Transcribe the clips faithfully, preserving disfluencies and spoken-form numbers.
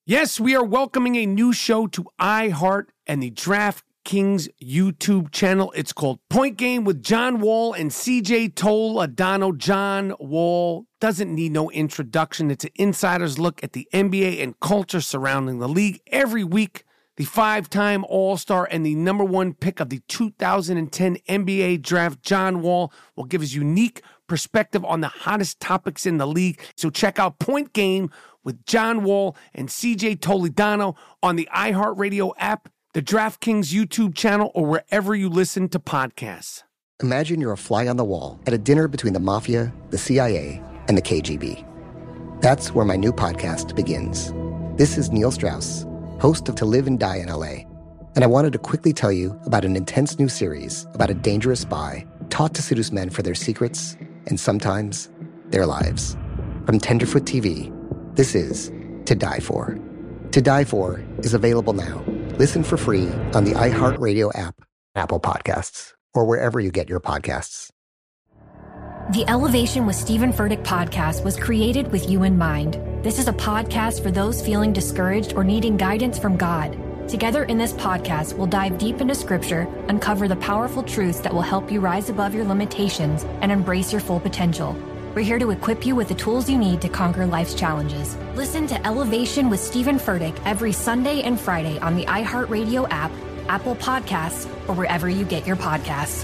Yes, we are welcoming a new show to iHeart and the DraftKings YouTube channel. It's called Point Game with John Wall and C J Toledano. John Wall doesn't need no introduction. It's an insider's look at the N B A and culture surrounding the league. Every week, the five-time All-Star and the number one pick of the two thousand ten N B A draft, John Wall, will give his unique perspective on the hottest topics in the league. So check out Point Game with John Wall and C J Toledano on the iHeartRadio app, the DraftKings YouTube channel, or wherever you listen to podcasts. Imagine you're a fly on the wall at a dinner between the Mafia, the C I A, and the K G B. That's where my new podcast begins. This is Neil Strauss, host of To Live and Die in L A, and I wanted to quickly tell you about an intense new series about a dangerous spy taught to seduce men for their secrets and sometimes their lives. From Tenderfoot T V, this is To Die For. To Die For is available now. Listen for free on the iHeartRadio app, Apple Podcasts, or wherever you get your podcasts. The Elevation with Stephen Furtick podcast was created with you in mind. This is a podcast for those feeling discouraged or needing guidance from God. Together in this podcast, we'll dive deep into Scripture, uncover the powerful truths that will help you rise above your limitations and embrace your full potential. We're here to equip you with the tools you need to conquer life's challenges. Listen to Elevation with Stephen Furtick every Sunday and Friday on the iHeartRadio app, Apple Podcasts, or wherever you get your podcasts.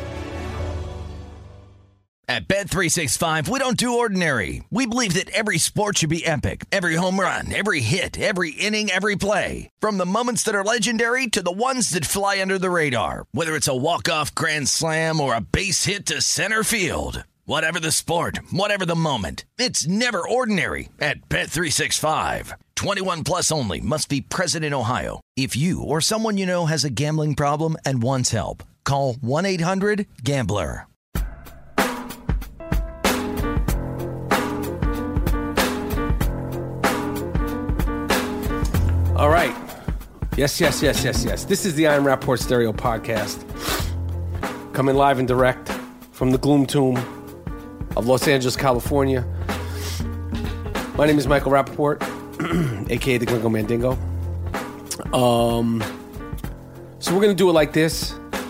At Bet three sixty-five, we don't do ordinary. We believe that every sport should be epic. Every home run, every hit, every inning, every play. From the moments that are legendary to the ones that fly under the radar. Whether it's a walk-off grand slam or a base hit to center field. Whatever the sport, whatever the moment, it's never ordinary at Bet three sixty-five. twenty-one plus only. Must be present in Ohio. If you or someone you know has a gambling problem and wants help, call one eight hundred gambler. All right. Yes, yes, yes, yes, yes. This is the I Am Rapaport Stereo Podcast. Coming live and direct from the Gloom Tomb of Los Angeles, California. My name is Michael Rapaport, a k a the Gringo Mandingo. Um, so we're going to do it like this.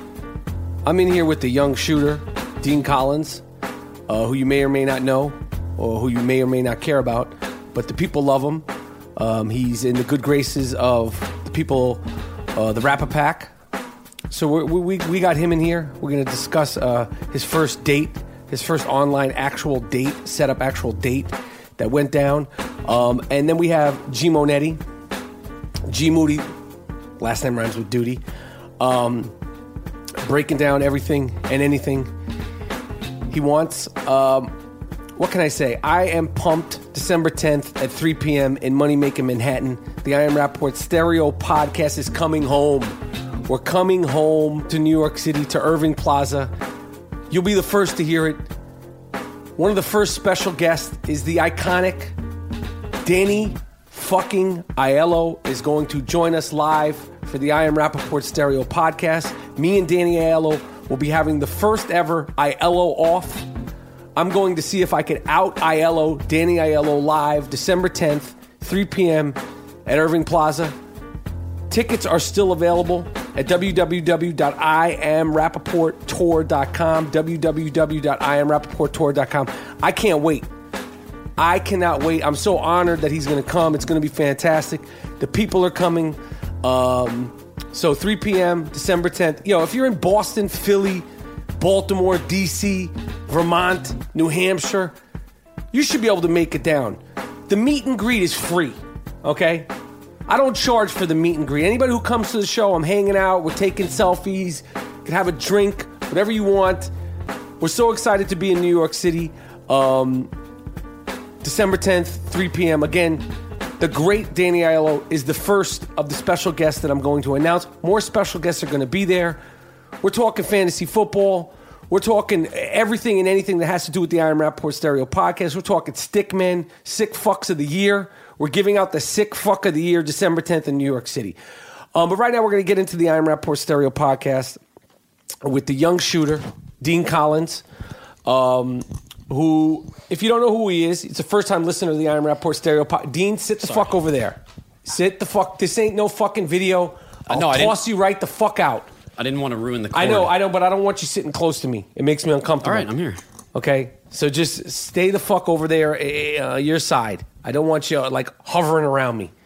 I'm in here with the young shooter, Dean Collins, uh, who you may or may not know, or who you may or may not care about, but the people love him. Um, he's in the good graces of the people, uh, the Rapper Pack. So we're, we we got him in here. We're going to discuss uh, his first date, his first online actual date, set up actual date that went down. Um, and then we have G Monetti, G Moody, last name rhymes with duty, um, breaking down everything and anything he wants. Um, what can I say? I am pumped. December tenth at three p.m. in Money Making Manhattan. The I Am Rapaport Stereo Podcast is coming home. We're coming home to New York City, to Irving Plaza. You'll be the first to hear it. One of the first special guests is the iconic Danny fucking Aiello is going to join us live for the I Am Rapaport Stereo Podcast. Me and Danny Aiello will be having the first ever Aiello off. I'm going to see if I can out Aiello, Danny Aiello live, December tenth, three p.m. at Irving Plaza. Tickets are still available at w w w dot i am rapaport tour dot com, w w w dot i am rapaport tour dot com. I can't wait. I cannot wait. I'm so honored that he's going to come. It's going to be fantastic. The people are coming. Um, so three p.m., December tenth. Yo, if you're in Boston, Philly, Baltimore, D C, Vermont, New Hampshire, you should be able to make it down. The meet and greet is free, okay? I don't charge for the meet and greet. Anybody who comes to the show, I'm hanging out, we're taking selfies, you can have a drink, whatever you want. We're so excited to be in New York City. Um, December tenth, three p.m. Again, the great Danny Aiello is the first of the special guests that I'm going to announce. More special guests are going to be there. We're talking fantasy football. We're talking everything and anything that has to do with the I Am Rapaport Stereo Podcast. We're talking stickmen, sick fucks of the year. We're giving out the sick fuck of the year December tenth in New York City. Um, but right now we're going to get into the I Am Rapaport Stereo Podcast with the young shooter, Dean Collins, um, who, if you don't know who he is, it's a first-time listener to the I Am Rapaport Stereo Podcast. Dean, sit the Sorry. fuck over there. Sit the fuck. This ain't no fucking video. I'll no, I toss you right the fuck out. I didn't want to ruin the cord. I know, I know, but I don't want you sitting close to me. It makes me uncomfortable. All right, I'm here. Okay, so just stay the fuck over there, uh, your side. I don't want you like hovering around me.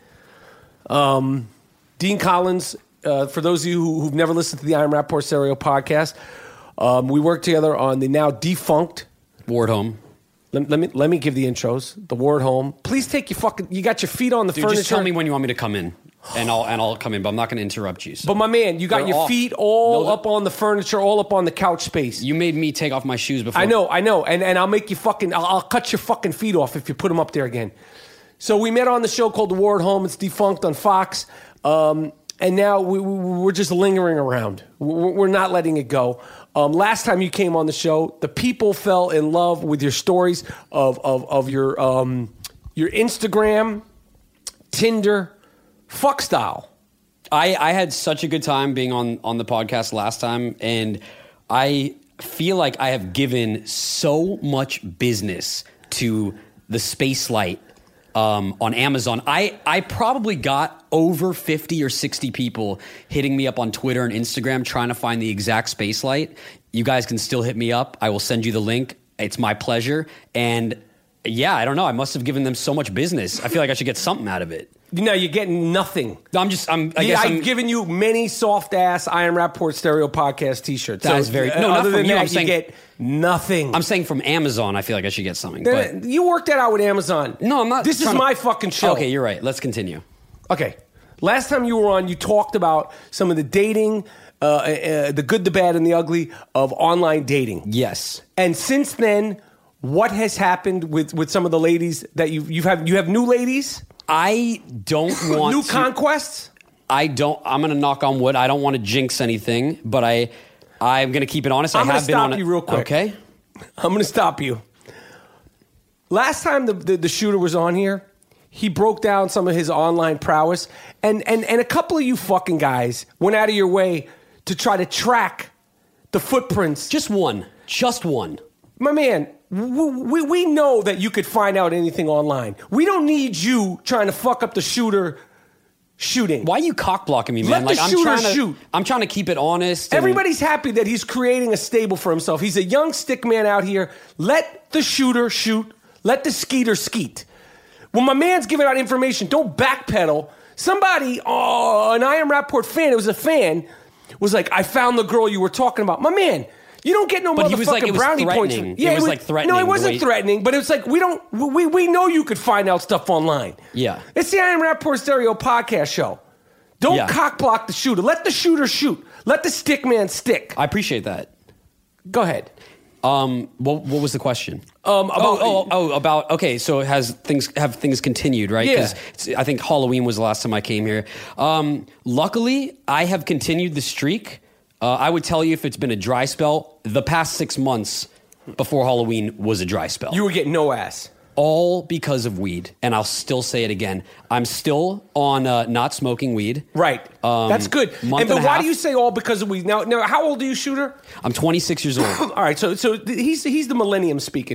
Um, Dean Collins. Uh, for those of you who, who've never listened to the Iron Rapport Stereo podcast, um, we worked together on the now defunct Ward Home. Let, let me let me give the intros. The Ward Home. Please take your fucking. You got your feet on the Dude, furniture. just tell me when you want me to come in, and I'll and I'll come in. But I'm not going to interrupt you. So. But my man, you got They're your off. feet all No, the- up on the furniture, all up on the couch space. You made me take off my shoes before. I know, I know, and and I'll make you fucking. I'll, I'll cut your fucking feet off if you put them up there again. So we met on the show called The Ward Home. It's defunct on Fox, um, and now we, we, we're just lingering around. We're, we're not letting it go. Um, last time you came on the show, the people fell in love with your stories of of, of your um, your Instagram, Tinder, fuck style. I, I had such a good time being on, on the podcast last time, and I feel like I have given so much business to the Spacelight um, on Amazon. I, I probably got over fifty or sixty people hitting me up on Twitter and Instagram trying to find the exact Spacelight. You guys can still hit me up. I will send you the link. It's my pleasure. And yeah, I don't know. I must have given them so much business. I feel like I should get something out of it. No, you're getting nothing. I'm just, I'm, I Yeah, guess I've I'm given you many soft ass Iron Rapport Stereo podcast T-shirts. That is very- no, not other from than you, that, I'm saying- you get nothing. I'm saying from Amazon, I feel like I should get something. Uh, But you worked that out with Amazon. no, I'm not. This is trying to- my fucking show. Okay, you're right. Let's continue. Okay. Last time you were on, you talked about some of the dating, uh, uh, the good, the bad, and the ugly of online dating. Yes. And since then, what has happened with, with some of the ladies that you you have? You have new ladies, I don't want new to, conquests. I don't. I'm going to knock on wood. I don't want to jinx anything, but I, I'm going to keep it honest. I'm I gonna have been stop on it. you real quick. Okay. I'm going to stop you. Last time the, the, the shooter was on here, he broke down some of his online prowess, and, and, and a couple of you fucking guys went out of your way to try to track the footprints. Just one. Just one. My man, we, we know that you could find out anything online. We don't need you trying to fuck up the shooter shooting. Why are you cock blocking me, man? Let the like I'm shooter trying to shoot. I'm trying to keep it honest. and- Everybody's happy that he's creating a stable for himself. He's a young stick man out here. Let the shooter shoot. Let the skeeter skeet. When my man's giving out information, don't backpedal. Somebody, oh, an Iron Rapport fan, it was a fan, was like, I found the girl you were talking about. My man, you don't get no But motherfucking he was like- it was brownie points. threatening. Yeah, It was like threatening No, it the wasn't way- threatening, but it's like, we don't, we, we know you could find out stuff online. Yeah. It's the Iron Rapport Stereo podcast show. Don't Yeah. cock block the shooter. Let the shooter shoot. Let the stick man stick. I appreciate that. Go ahead. Um, what, what was the question? Um, about- oh, oh, oh, about okay. So has things have things continued, right? Yeah. 'Cause it's- I think Halloween was the last time I came here. Um, luckily, I have continued the streak. Uh, I would tell you if it's been a dry spell, the past six months before Halloween was a dry spell. You were getting no ass. All because of weed, and I'll still say it again. I'm still on uh, not smoking weed. Right. Um, That's good. month And but and a why half. do you say all because of weed? Now, now, how old are you, shooter? I'm twenty-six years old. All right. So, so th- he's he's the millennium speaking.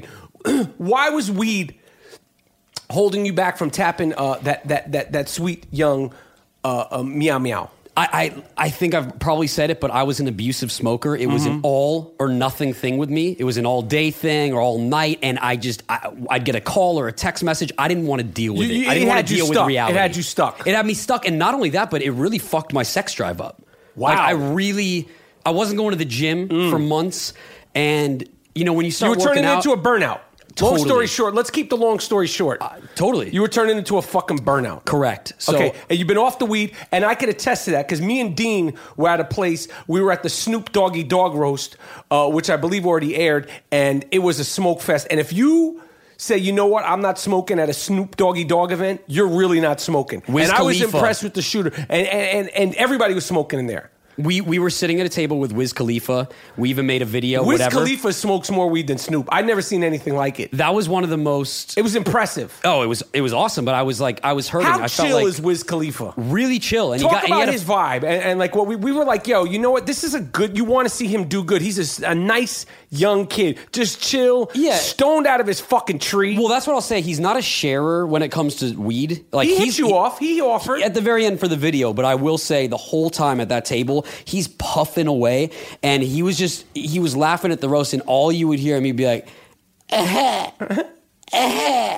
Why was weed holding you back from tapping uh, that that that that sweet young uh, uh, meow meow? I, I I think I've probably said it, but I was an abusive smoker. It was an all or nothing thing with me. It was an all day thing or all night, and I just I, I'd get a call or a text message. I didn't want to deal with You- it. you- I didn't it want had to you deal stuck. with reality. It had you stuck. It had me stuck, and not only that, but it really fucked my sex drive up. Wow. Like, I really I wasn't going to the gym for months, and you know when you You start were working turning out, into a burnout. Long Totally. story short, let's keep the long story short. Uh, totally. You were turning into a fucking burnout. correct. So okay, and you've been off the weed, and I could attest to that because me and Dean were at a place. We were at the Snoop Doggy Dog Roast, uh, which I believe already aired, and it was a smoke fest. And if you say, you know what, I'm not smoking at a Snoop Doggy Dog event, you're really not smoking. Wiz and I was Khalifa. impressed with the shooter, and and, and and everybody was smoking in there. We we were sitting at a table with Wiz Khalifa. We even made a video. Wiz whatever. Khalifa smokes more weed than Snoop. I'd never seen anything like it. That was one of the most. It was impressive. Oh, it was it was awesome. But I was like, I was hurting. How I chill felt like is Wiz Khalifa? Really chill. And Talk he got, about and he had his a, vibe and, and like what we we were like, yo, you know what? This is a good. You want to see him do good. He's a, a nice young kid, just chill, Yeah. stoned out of his fucking tree. Well, that's what I'll say. He's not a sharer when it comes to weed. Like he he's hit you he- off. He offered at the very end for the video, but I will say the whole time at that table, he's puffing away, and he was just he was laughing at the roast, and all you would hear him, he'd be like, eh, eh,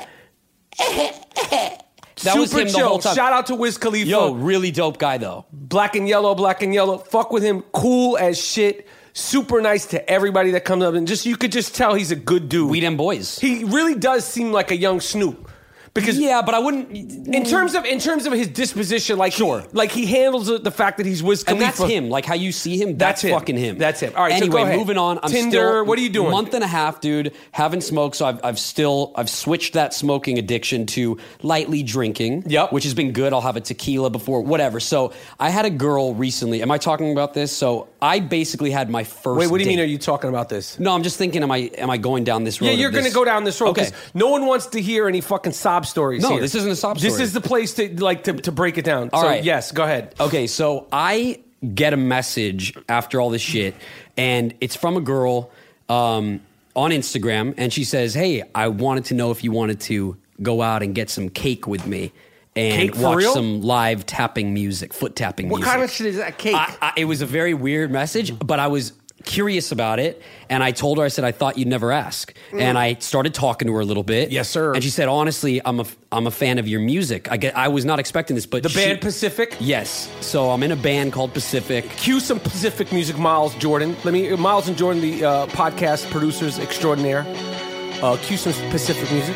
eh. That Super was him chill. the whole time. Shout out to Wiz Khalifa. Yo, really dope guy though. Black and yellow, black and yellow. Fuck with him. Cool as shit. Super nice to everybody that comes up, and just you could just tell he's a good dude. We them boys. He really does seem like a young Snoop. Because Yeah, but I wouldn't. in terms of in terms of his disposition, like Sure. he, like he handles the the fact that he's Wiz And Khalifa. that's him. Like how you see him, that's, That's him. fucking him. That's him. All right, so Anyway, go ahead. moving on. I'm Tinder, still, what are you doing? Month and a half, dude. Haven't smoked, so I've, I've still I've switched that smoking addiction to lightly drinking. Yep. Which has been good. I'll have a tequila before, whatever. So I had a girl recently. Am I talking about this? So I basically had my first. Wait, what do you mean? date. Are you talking about this? No, I'm just thinking. Am I am I going down this road? Yeah, of you're going to this- go down this road because Okay. no one wants to hear any fucking sob stories. No, here. this isn't a sob This story. is the place to like to, to break it down. All so right. yes, go ahead. Okay, so I get a message after all this shit, and it's from a girl um, on Instagram, and she says, "Hey, I wanted to know if you wanted to go out and get some cake with me and Cake for watch real? some live tapping music, foot tapping What music." kind of shit is that? Cake? I, I, it was a very weird message, but I was curious about it, and I told her, I said, I thought you'd never ask. And I started talking to her a little bit. Yes, sir. And she said, honestly, I'm a, I'm a fan of your music. I get, I was not expecting this, but the she- band Pacific. Yes. So I'm in a band called Pacific. Cue some Pacific music, Miles Jordan. Let me, Miles and Jordan, the uh, podcast producers extraordinaire. Uh, cue some Pacific music.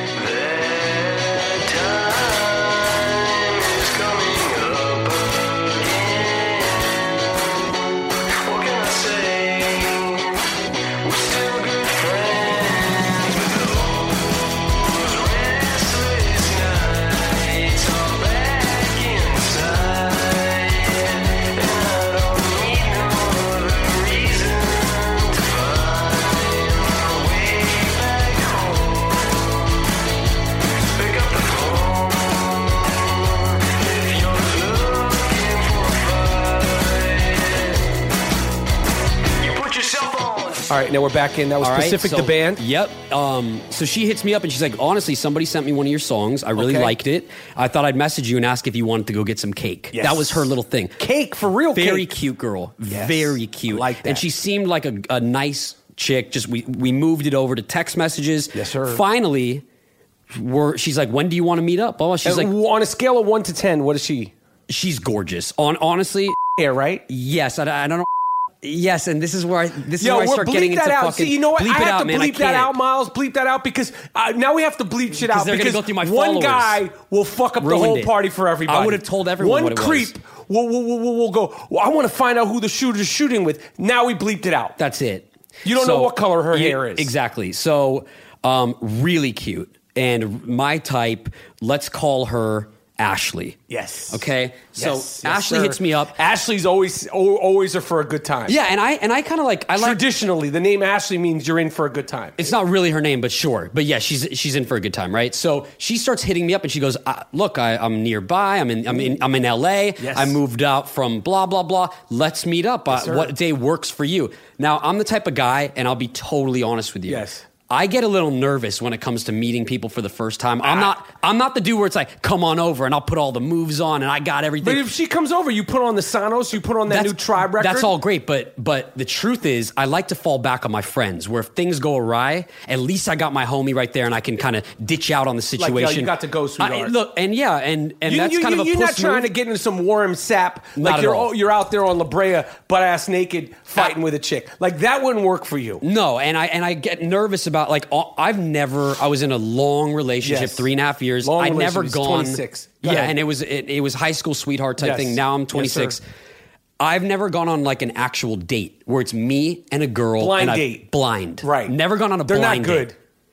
All right, now we're back in. That was All right, Pacific, so- the band. Yep. Um, so she hits me up and she's like, honestly, somebody sent me one of your songs. I really Okay. liked it. I thought I'd message you and ask if you wanted to go get some cake. Yes. That was her little thing. Cake, for real Very cake. cute girl. Yes. Very cute. I like that. And she seemed like a, a nice chick. Just we we moved it over to text messages. Yes, sir. Finally, we're, she's like, when do you want to meet up? Oh, she's And like, on a scale of one to ten, what is she? she's gorgeous. On honestly, Yeah, right? yes. I, I don't know. Yes, and this is where I this is Yo, where I we're start bleep getting that into out. fucking See, you know what? bleep I it have out, to man. I bleep that can't. out, Miles. Bleep that out because uh, now we have to bleep shit out they're gonna because go through my one followers. guy will fuck up the Ruined whole it. party for everybody. I would've told everyone One what it was. creep will will will will will go. Well, I want to find out who the shooter's shooting with. Now we bleeped it out. That's it. You don't know what color her Yeah, hair is. Exactly. So, um, really cute. And my type, let's call her Ashley. Yes. Okay? So Yes, yes, Ashley sir. hits me up. Ashley's always al- always are for a good time. Yeah, and I and I kind of like I like Traditionally, the name Ashley means you're in for a good time. it's not really her name, but sure. But yeah, she's she's in for a good time, right? So she starts hitting me up, and she goes, uh, "Look, I, I'm nearby. I'm in I'm in I'm in L A. Yes. I moved out from blah blah blah. Let's meet up. Uh, sir. what day works for you?" Now, I'm the type of guy, and I'll be totally honest with you. Yes. I get a little nervous when it comes to meeting people for the first time. I'm not I'm not the dude where it's like, come on over and I'll put all the moves on and I got everything. But if she comes over, you put on the Sonos, you put on that new Tribe record. That's all great, but but the truth is, I like to fall back on my friends. Where if things go awry, at least I got my homie right there, and I can kind of ditch out on the Like, situation. yo, you got to go, sweetheart. I- look, and yeah, and and You, that's you, kind you, of a you're puss not trying move. to get into some warm sap. Not Like at you're all. oh, you're out there on La Brea, butt ass naked, fighting with a chick. Like that wouldn't work for you. No, and I and I get nervous about like all, I've never. I was in a long relationship, Yes. three and a half years. Long I never relationship. gone. twenty-six. Go Yeah, ahead. and it was it, it was high school sweetheart type Yes. thing. Now I'm Yes, twenty-six. sir. I've never gone on like an actual date where it's me and a girl. Blind and I- date. Blind. Right. Never gone on a They're blind not good. date.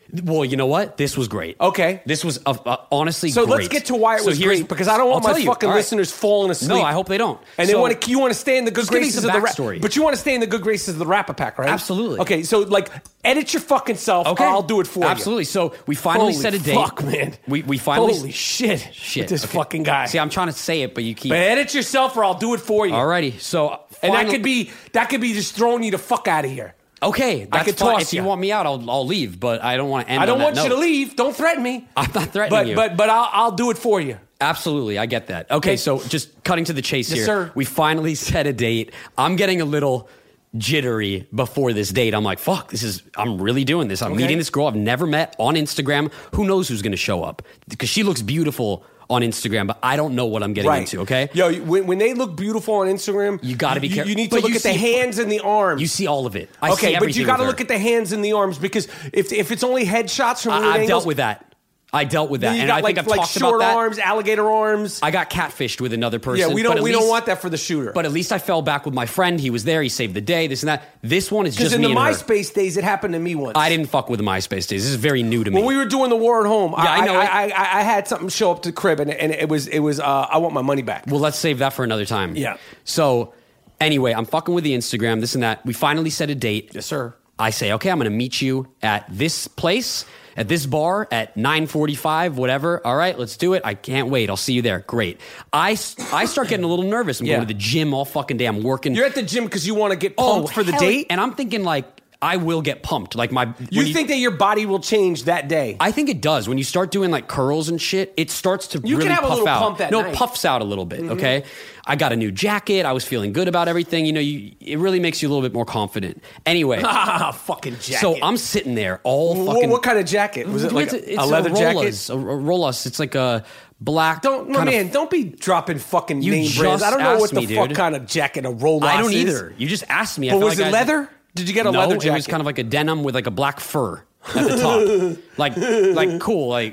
Well, you know what? This was great. Okay. This was uh, uh, honestly so great. let's get to why it So was here's- great, because I don't want I'll my tell you. fucking All right. listeners falling asleep. No, I hope they don't. And they So- want to. You want to stay in the good Just give me graces some of the rap, backstory. but you want to stay in the good graces of the Rapper Pack, right? Absolutely. Okay, so like, edit your fucking self. Okay. I'll do it for you. Absolutely. So we finally Holy set a date. Fuck, man. We we finally Holy shit. shit. With this Okay. fucking guy. See, I'm trying to say it, but you keep. But edit yourself, or I'll do it for you. Alrighty. So And that finally- could be that could be just throwing you the fuck out of here. okay. That's could fine. toss If you ya. want me out, I'll I'll leave. But I don't want to end. I don't on that want you note. to leave. Don't threaten me. I'm not threatening But you. but but I'll I'll do it for you. Absolutely, I get that. Okay, Okay. so just cutting to the chase Yes, here. sir. We finally set a date. I'm getting a little jittery before this date. I'm like, fuck, this is, I'm really doing this. I'm Okay. meeting this girl I've never met on Instagram. Who knows who's going to show up? Because she looks beautiful on Instagram, but I don't know what I'm getting into, okay? Yo, you- when, when they look beautiful on Instagram, You gotta be you- careful. You need to But look you at the see- hands and the arms. You see all of it. I okay, see but everything you got to with her. look at the hands and the arms, because if if it's only headshots from I, weird I've angles, dealt with that. I dealt with that. then you And got I like, think I've like talked short about that. arms, alligator arms. I got catfished with another person. yeah, we but don't at we least, don't want that for the shooter. But at least I fell back with my friend. He was there. He saved the day. This and that. This one is because just in me the and her. MySpace days, it happened to me once. I didn't fuck with the MySpace days. This is very new to me. When we were doing the war at home, Yeah, I know I, it. I, I, I had something show up to the crib, and, and it was it was uh, I want my money back. Well, let's save that for another time. Yeah. So, anyway, I'm fucking with the Instagram, this and that. We finally set a date. Yes, sir. I say, okay, I'm going to meet you at this place, at this bar, at nine forty-five, whatever. All right, let's do it. I can't wait. I'll see you there. Great. I, I start getting a little nervous. I'm Yeah. going to the gym all fucking day. I'm working. You're at the gym because you want to get oh, pumped for the hell- date, And I'm thinking, like, I will get pumped. Like, my. you when think that your body will change that day. I think it does. When you start doing like curls and shit, it starts to You can really have a puff little out. pump that no, night. Mm-hmm. it puffs out a little bit. Okay, I got a new jacket. I was feeling good about everything. You know, you, it really makes you a little bit more confident. Anyway, Ah, fucking jacket. so I'm sitting there all What, fucking. what kind of jacket was it? Like it's a, it's a leather Rollas, jacket? A, a Rollas. It's like a black. Don't, my kind of- man, don't be dropping fucking You name brands. just I don't know what asked the me, fuck dude. kind of jacket a Rolos I don't is. either. You just asked me. I But felt was like it I- leather? Did you get a no, leather it jacket? was kind of like a denim with like a black fur at the top, like like cool, like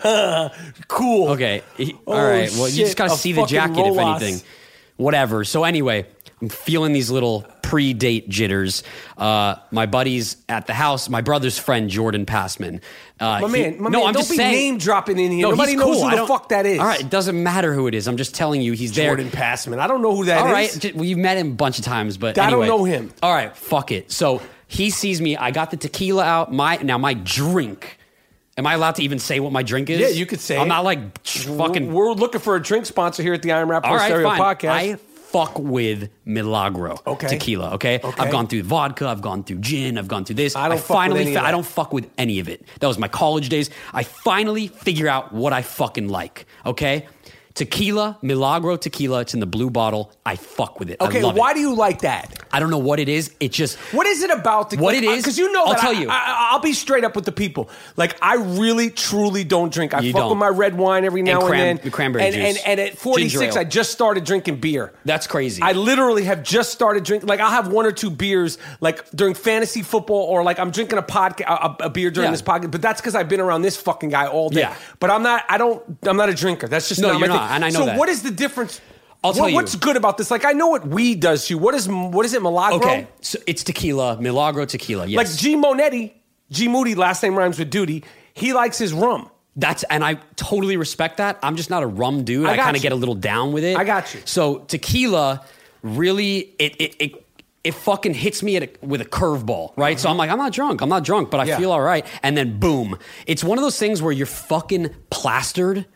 cool. okay. He- Oh, all right. Well, you shit, just gotta a see the fucking jacket if Rolos. anything. Whatever. So anyway, I'm feeling these little pre-date jitters. Uh, my buddy's at the house. My brother's friend Jordan Passman. Uh, My he- man, my no, man, I'm don't just be saying, name dropping in here. No, Nobody he's knows cool. who I the don't- fuck that is. All right, it doesn't matter who it is. I'm just telling you, he's there. Jordan Passman. I don't know who that is. All right, j- well, you've met him a bunch of times, but I don't anyway. know him. All right, fuck it. So he sees me. I got the tequila out. My now my drink. Am I allowed to even say what my drink is? Yeah, you could say I'm it. not like fucking. We're looking for a drink sponsor here at the Iron Rap All right, Stereo fine. Podcast. I fuck with Milagro Okay. tequila. Okay? Okay. I've gone through vodka. I've gone through gin. I've gone through this. I don't fuck with finally. any of fa- I that. don't fuck with any of it. That was my college days. I finally figure out what I fucking like. Okay. Tequila, Milagro tequila. It's in the blue bottle. I fuck with it. okay, I love why it. do you like that? I don't know what it is. It just What is it about the What it is? Because you know I'll that tell I, you. I, I'll be straight up with the people. Like I really, truly don't drink. I You fuck don't. with my red wine every now and, cran- then. cranberry and, juice. And, and at forty-six, Ginger ale. I just started drinking beer. That's crazy. I literally have just started drinking. Like I'll have one or two beers, like during fantasy football, or like I'm drinking a podcast, a, a beer during Yeah. this podcast. But that's because I've been around this fucking guy all day. Yeah. But I'm not. I don't. I'm not a drinker. That's just No, not my you're thing. not, and I know so that. what is the difference? I'll tell what, you. What's good about this? Like I know what weed does to you. What is what is it? Milagro. okay. So it's tequila, Milagro tequila. Yes. Like G Monetti, G Moody, last name rhymes with duty. He likes his rum. That's and I totally respect that. I'm just not a rum dude. I I, got kind of you. get a little down with it. I got you. So tequila really it it it, it fucking hits me at a, with a curveball, right? So I'm like, I'm not drunk. I'm not drunk, but I Yeah. feel all right. And then boom, it's one of those things where you're fucking plastered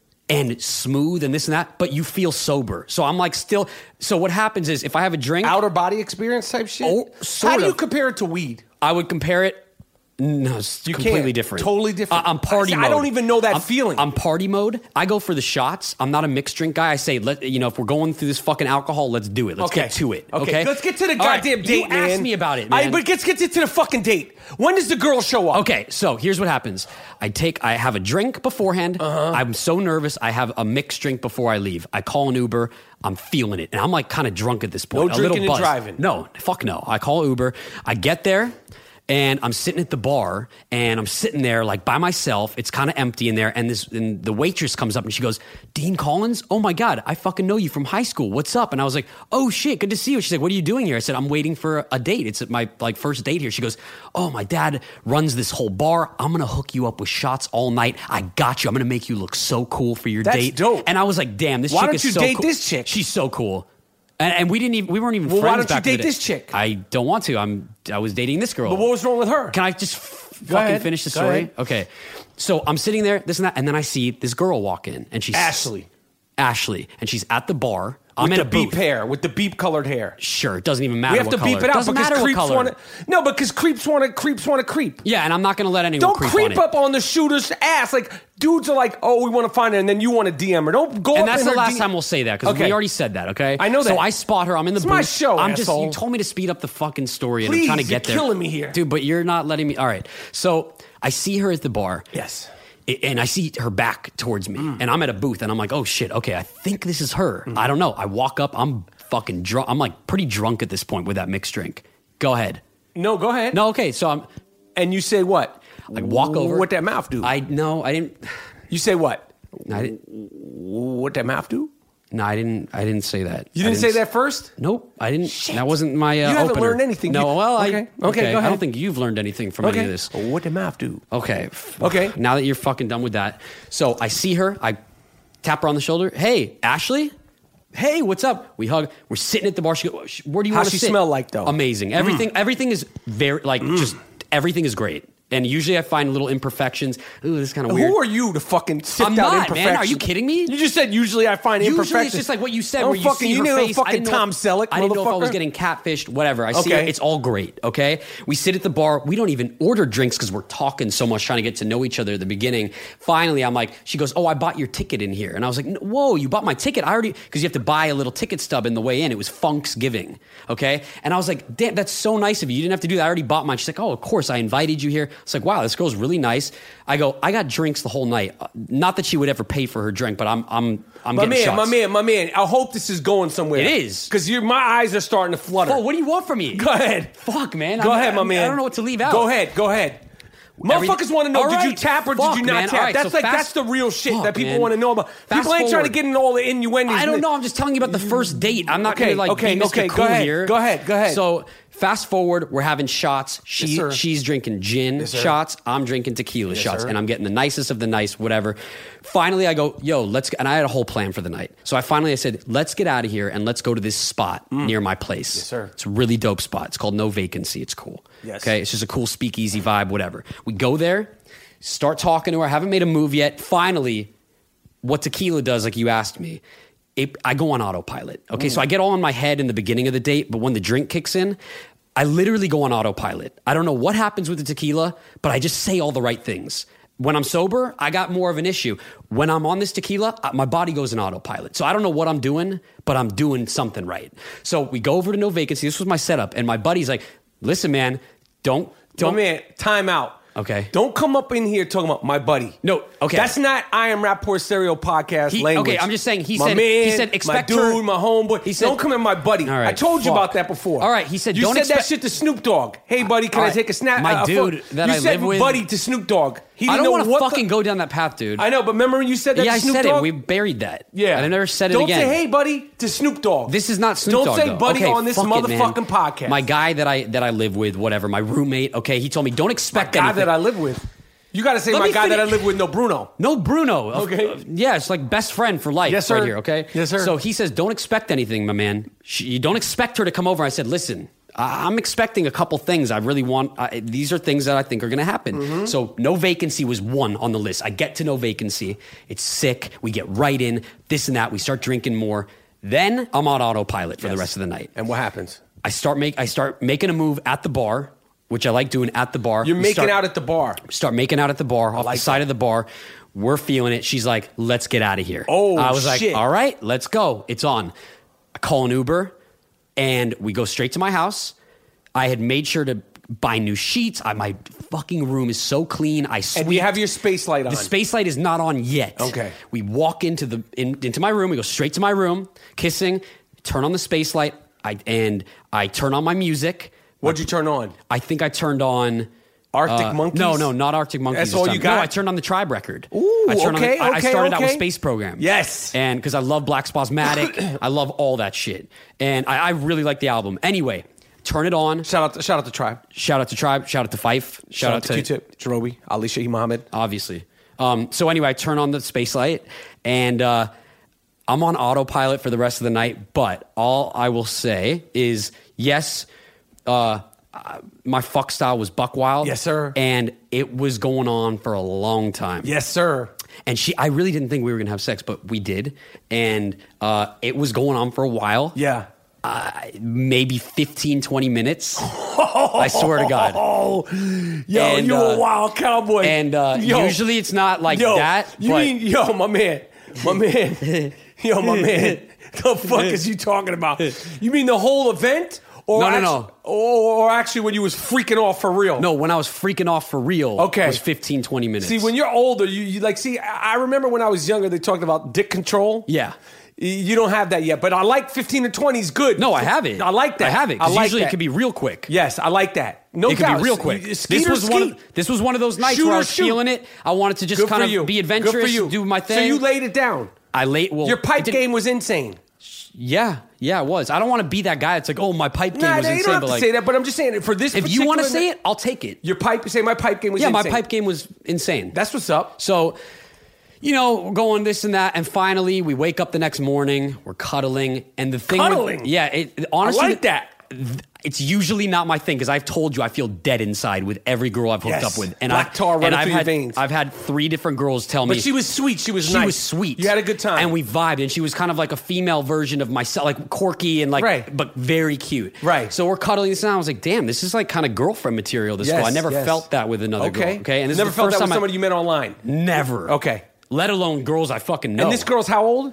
and smooth and this and that, but you feel sober. So I'm like still. So what happens is if I have a drink, Outer body experience type shit. Oh, sort How do you of. compare it to weed? I would compare it. No, it's You completely can't. different. Totally different. I, I'm party I- mode. I don't even know that I'm, feeling. I'm party mode. I go for the shots. I'm not a mixed drink guy. I say, let you know, if we're going through this fucking alcohol, let's do it. Let's Okay. get to it. Okay. Let's get to the All right, goddamn date, you man. asked me about it, I, man. but let's get to the fucking date. When does the girl show up? Okay, so here's what happens. I take, I have a drink beforehand. Uh-huh. I'm so nervous. I have a mixed drink before I leave. I call an Uber. I'm feeling it, and I'm like kind of drunk at this point. No a little drinking and buzzed. driving. No, fuck no. I call Uber. I get there. And I'm sitting at the bar, and I'm sitting there like by myself. It's kind of empty in there, and this and the waitress comes up and she goes, "Dean Collins? Oh my God, I fucking know you from high school. What's up?" And I was like, "Oh shit, good to see you." She's like, "What are you doing here?" I said, "I'm waiting for a date. It's my like first date here." She goes, "Oh, my dad runs this whole bar. I'm gonna hook you up with shots all night. I got you. I'm gonna make you look so cool for your That's date." dope. And I was like, "Damn, this Why chick don't is you so date cool. this chick? She's so cool." And, and we didn't even we weren't even Well, friends. why don't you back in the date day. this chick? I don't want to. I'm I was dating this girl. But what was wrong with her? Can I just f- Go fucking ahead. finish the Go story? ahead. Okay. So I'm sitting there, this and that, and then I see this girl walk in, and she's Ashley. Ashley, and she's at the bar. I'm with in the a beep booth. hair, with the beep colored hair. Sure, it doesn't even matter. We have what to color. beep it out Doesn't because matter what creeps color. want to. No, because creeps want to. Creeps want to creep. Yeah, and I'm not going to let anyone Don't creep, creep, on it. up on the shooter's ass. Like dudes are like, oh, we want to find her, and then you want to D M her. Don't go. And up that's in the her last D- time we'll say that because Okay. we already said that. Okay, I know that. So I spot her. I'm in the It's booth. my show, I'm asshole. just. You told me to speed up the fucking story, and Please, I'm trying to get you're there. killing me here. dude. But you're not letting me. All right. So I see her at the bar. Yes. And I see her back towards me, Mm. and I'm at a booth, and I'm like, "Oh shit, okay, I think this is her." I don't know. I walk up, I'm fucking drunk. I'm like pretty drunk at this point with that mixed drink. Go ahead. No, go ahead. No, okay. So I'm And you say what? like walk over. What that mouth do? I no, I didn't. You say what? I didn't. What that mouth do? No, I didn't. I didn't say that. You I didn't say that first? Nope, I didn't. Shit. That wasn't my. Uh, You haven't opener. learned anything. No, You- well, I Okay. Okay, go I don't ahead. think you've learned anything from any Okay. of this. What that mouth do? Okay. Okay. Now that you're fucking done with that, so I see her. I tap her on the shoulder. Hey, Ashley. Hey, what's up? We hug. We're sitting at the bar. She goes, "Where do you How's want to she sit?" smell like, though? Amazing. Everything. Everything is very like just everything is great. And usually I find little imperfections. Ooh, this is kind of weird. Who are you to fucking sift I'm out not, man. imperfections? Are you kidding me? You just said usually I find Usually imperfections. it's just like what you said, Don't where you fucking, see you her know face. fucking I didn't know Tom if- Selleck, I didn't know if I was motherfucker. getting catfished, whatever. I see Okay. her. It's all great, okay? We sit at the bar. We don't even order drinks because we're talking so much, trying to get to know each other at the beginning. Finally, I'm like, she goes, "Oh, I bought your ticket in here." And I was like, "Whoa, you bought my ticket? I already," because you have to buy a little ticket stub in the way in. It was Funksgiving, okay? And I was like, "Damn, that's so nice of you. You didn't have to do that. I already bought mine." She's like, "Oh, of course. I invited you here." It's like, wow, this girl's really nice. I go, I got drinks the whole night. Uh, Not that she would ever pay for her drink, but I'm I'm I'm My getting man, shots. my man, my man. I hope this is going somewhere. It is. Because my eyes are starting to flutter. Oh, what do you want from me? Go ahead. Fuck, man. Go I'm- ahead, my I'm- man. I don't know what to leave out. Go ahead, go ahead. Every- Motherfuckers want to know, All did you right. tap or did Fuck, you not man. tap? All right, That's so like, fast- that's the real shit Fuck, that people man. want to know about. Fast People ain't trying to forward. get into all the innuendos. I don't know. I'm just telling you about the first date. I'm not Okay, going to like okay, be Mister okay, Cool go ahead, here. go ahead, go ahead. So fast forward, we're having shots. She sir. she's drinking gin sir. shots. I'm drinking tequila shots, sir. and I'm getting the nicest of the nice, whatever. Finally, I go, yo, let's. And I had a whole plan for the night. So I finally I said, let's get out of here and let's go to this spot near my place. Yes, sir. It's a really dope spot. It's called No Vacancy. It's cool. Yes. Okay. It's just a cool speakeasy vibe, whatever. We go there. Start talking to her. I haven't made a move yet. Finally, what tequila does, like you asked me, it, I go on autopilot. Okay, Mm. so I get all in my head in the beginning of the date, but when the drink kicks in, I literally go on autopilot. I don't know what happens with the tequila, but I just say all the right things. When I'm sober, I got more of an issue. When I'm on this tequila, uh, my body goes in autopilot. So I don't know what I'm doing, but I'm doing something right. So we go over to No Vacancy. This was my setup, and my buddy's like, listen, man, don't, Don't, don't. man, time out. Okay. Don't come up in here talking about my buddy. No, okay. That's not I Am Rapport Stereo podcast He- language. okay, I'm just saying, he my said- man, he said, expect my dude, her- my homeboy. he said- don't come in my buddy. All right, I told you fuck. about that before. All right, he said, you don't said that expect- shit to Snoop Dogg. Hey, buddy, can All I right. take a snap? My uh, dude pho- that you I said live with- buddy to Snoop Dogg. He I didn't don't know want to what fucking the- go down that path, dude. I know, but remember when you said that yeah, to I Snoop said Dogg? it. We buried that. Yeah. And I never said it Don't again. say, hey, buddy, to Snoop Dogg. This is not Snoop Don't Dogg. say, though. buddy, okay, on this fuck it, man. motherfucking podcast. My guy that I that I live with, whatever, my roommate. Okay, he told me don't My expect guy anything. that I live with. You got to say Let my me guy that I finish. live with, no Bruno. No, Bruno. Okay. Uh, yeah, it's like best friend for life. Yes, sir. Right here. Okay. Yes, sir. So he says, don't expect anything, my man. She, you don't expect her to come over. I said, listen. I- I'm expecting a couple things. I really want. I, these are things that I think are going to happen. Mm-hmm. So No Vacancy was one on the list. I get to No Vacancy. It's sick. We get right in. This and that. We start drinking more. Then I'm on autopilot for the Yes. rest of the night. And what happens? I start make. I start making a move at the bar, which I like doing at the bar. You're We making start- out at the bar. Start making out at the bar, off like the side of the bar. We're feeling it. She's like, let's get out of here. Oh, I was shit. like, all right, let's go. It's on. I call an Uber, and we go straight to my house. I had made sure to buy new sheets. I, my fucking room is so clean. I sweep. And you have your space light on. The space light is not on yet. Okay. We walk into the in, into my room. We go straight to my room, kissing. Turn on the space light. I and I turn on my music. What'd you turn on? I think I turned on Arctic uh, Monkeys? No, no, not Arctic Monkeys. That's this all time. you got? No, I turned on the Tribe record. Ooh, I turned okay, on the, I, okay, I started okay. out with Space Program. Yes. And because I love Black Spasmatic, I love all that shit. And I, I really like the album. Anyway, turn it on. Shout out to, shout out to Tribe. Shout out to Tribe. Shout out to Fife. Shout, Shout out to Q-Tip, Jerobi, Ali Shahi Muhammad. Obviously. Um, so anyway, I turn on the space light, and uh, I'm on autopilot for the rest of the night. But all I will say is, yes, uh, my fuck style was buck wild. Yes, sir. And it was going on for a long time. Yes, sir. And she, I really didn't think we were gonna have sex, but we did, and uh, it was going on for a while. Yeah. Uh, maybe fifteen, twenty minutes. I swear to God. Oh, yo, And, you uh, a wild cowboy. And uh, Yo. usually it's not like yo, that. You but mean, yo, my man, my man, yo, my man, the fuck is you talking about? You mean the whole event? Or No, no, actu- no. Or, or actually when you was freaking off for real? No, when I was freaking off for real, Okay. it was fifteen, twenty minutes. See, when you're older, you, you like, see, I I remember when I was younger, they talked about dick control. Yeah. You don't have that yet, but I like fifteen to twenty is good. No, I have it. I like that. I have it. I 'cause like usually that. it can be real quick. Yes, I like that. No It could doubt. be real quick. You- This skeet or was one. skeet? Of, this was one of those nights Shoot where I or was shoot? feeling it. I wanted to just Good kind for of you. be Good adventurous, for you. do my thing. So you laid it down. I late. Well, Your it pipe did- game was insane. Yeah, yeah, it was. I don't want to be that guy that's like, oh, my pipe game Nah, was nah, you insane. don't have But to like, say that. But I'm just saying, for this, if you want to particular say night- it, I'll take it. your pipe. Say my pipe game was Yeah, insane. my pipe game was insane. That's what's up. So, you know, we're going this and that, and finally we wake up the next morning, we're cuddling, and the thing, with- Cuddling? yeah, it, honestly, I like that. th- It's usually not my thing because I've told you I feel dead inside with every girl I've hooked Yes. up with, and Black I, tar running and I've through your had veins. I've had three different girls tell me, But she was sweet. She was she nice. was sweet. You had a good time. and we vibed, and she was kind of like a female version of myself, like quirky and like, Right. but very cute. Right. So we're cuddling this, and I was like, damn, this is like kind of girlfriend material. This Yes, girl, I never yes. felt that with another Okay. girl. Okay, and this never is the felt first that with time somebody I, you met online. never. Okay. Let alone girls I fucking know. And this girl's how old?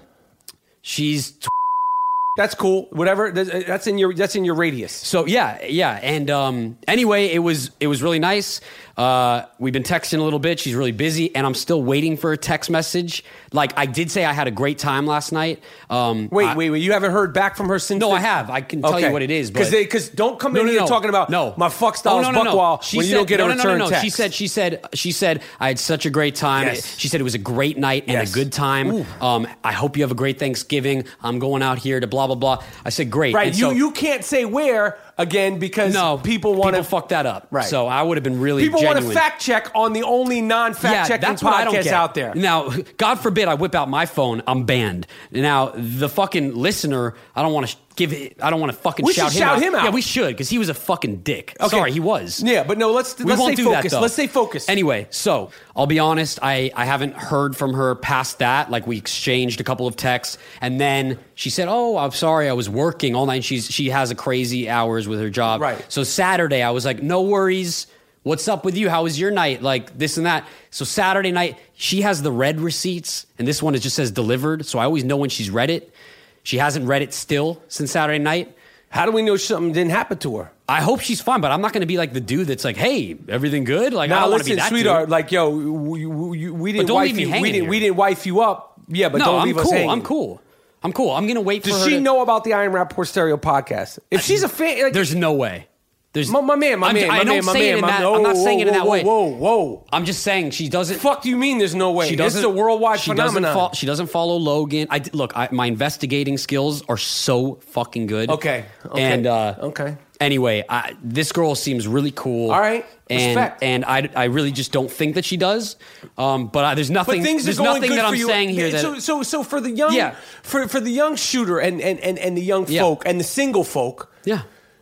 She's tw- That's cool. Whatever. That's in your. That's in your radius. so yeah, yeah. And um, anyway, it was it was really nice. Uh, we've been texting a little bit. She's really busy, and I'm still waiting for a text message. Like I did say, I had a great time last night. Um, Wait, I- wait, wait. You haven't heard back from her since? No, the- I have. I can tell you what it is. Because but- they because don't come No, in no, here no. talking about no. my fuck style oh, is no, no, no. buckwild She when said, you don't get no, a no, return no, no, no. text. She said, she said, she said, I had such a great time. Yes. She said it was a great night and Yes. a good time. Ooh. Um, I hope you have a great Thanksgiving. I'm going out here to blah blah blah. I said, great. right. And You so- you can't say where again because no people want to people fuck that up. Right. So I would have been really people want genuine. to fact check on the only non-fact Yeah, checking that's what I don't podcast get. out there. Now, God forbid I whip out my phone, I'm banned. Now, the fucking listener, I don't want to give it, I don't want to fucking We shout, should him, shout out. him out. Yeah, we should, because he was a fucking dick. Okay. Sorry, he was. Yeah, but no. Let's We let's won't stay do that, focused. though. Let's stay focused. Anyway, so I'll be honest, I, I haven't heard from her past that. Like we exchanged a couple of texts, and then she said, "Oh, I'm sorry, I was working all night." And she's she has a crazy hours with her job. Right. So Saturday, I was like, "No worries. What's up with you? How was your night? Like this and that." So Saturday night, she has the red receipts, and this one it just says delivered. So I always know when she's read it. She hasn't read it still since Saturday night. How do we know something didn't happen to her? I hope she's fine, but I'm not going to be like the dude that's like, "Hey, everything good?" Like, I Now don't want to listen, be that sweetheart. dude. Like, yo, we, we, we didn't don't wife leave me you. We hanging didn't. here. We didn't wife you up. Yeah, but no, don't I'm leave us cool. hanging. I'm cool. I'm cool. I'm going to wait for Does her. she to- know about the I Am Rapport Stereo podcast? If she's a fan, like, There's no way. There's my, my man, my I'm, man, my I don't man, my say man. it in my that. man. I'm not Whoa, saying it in whoa, that whoa, way. Whoa, whoa. I'm just saying she doesn't. Fuck do you mean there's no way? She This doesn't. is a worldwide she phenomenon. Doesn't fo- she doesn't follow Logan. I look. I, my investigating skills are so fucking good. Okay. Okay. And uh, Okay. Anyway, I, this girl seems really cool. All right. And Respect. and I, I really just don't think that she does. Um, but I, there's nothing. But things there's are going nothing good that for I'm you. saying here that. so, so, so for the young, Yeah. for for the young shooter and and and, and the young Yeah. folk and the single folk, yeah.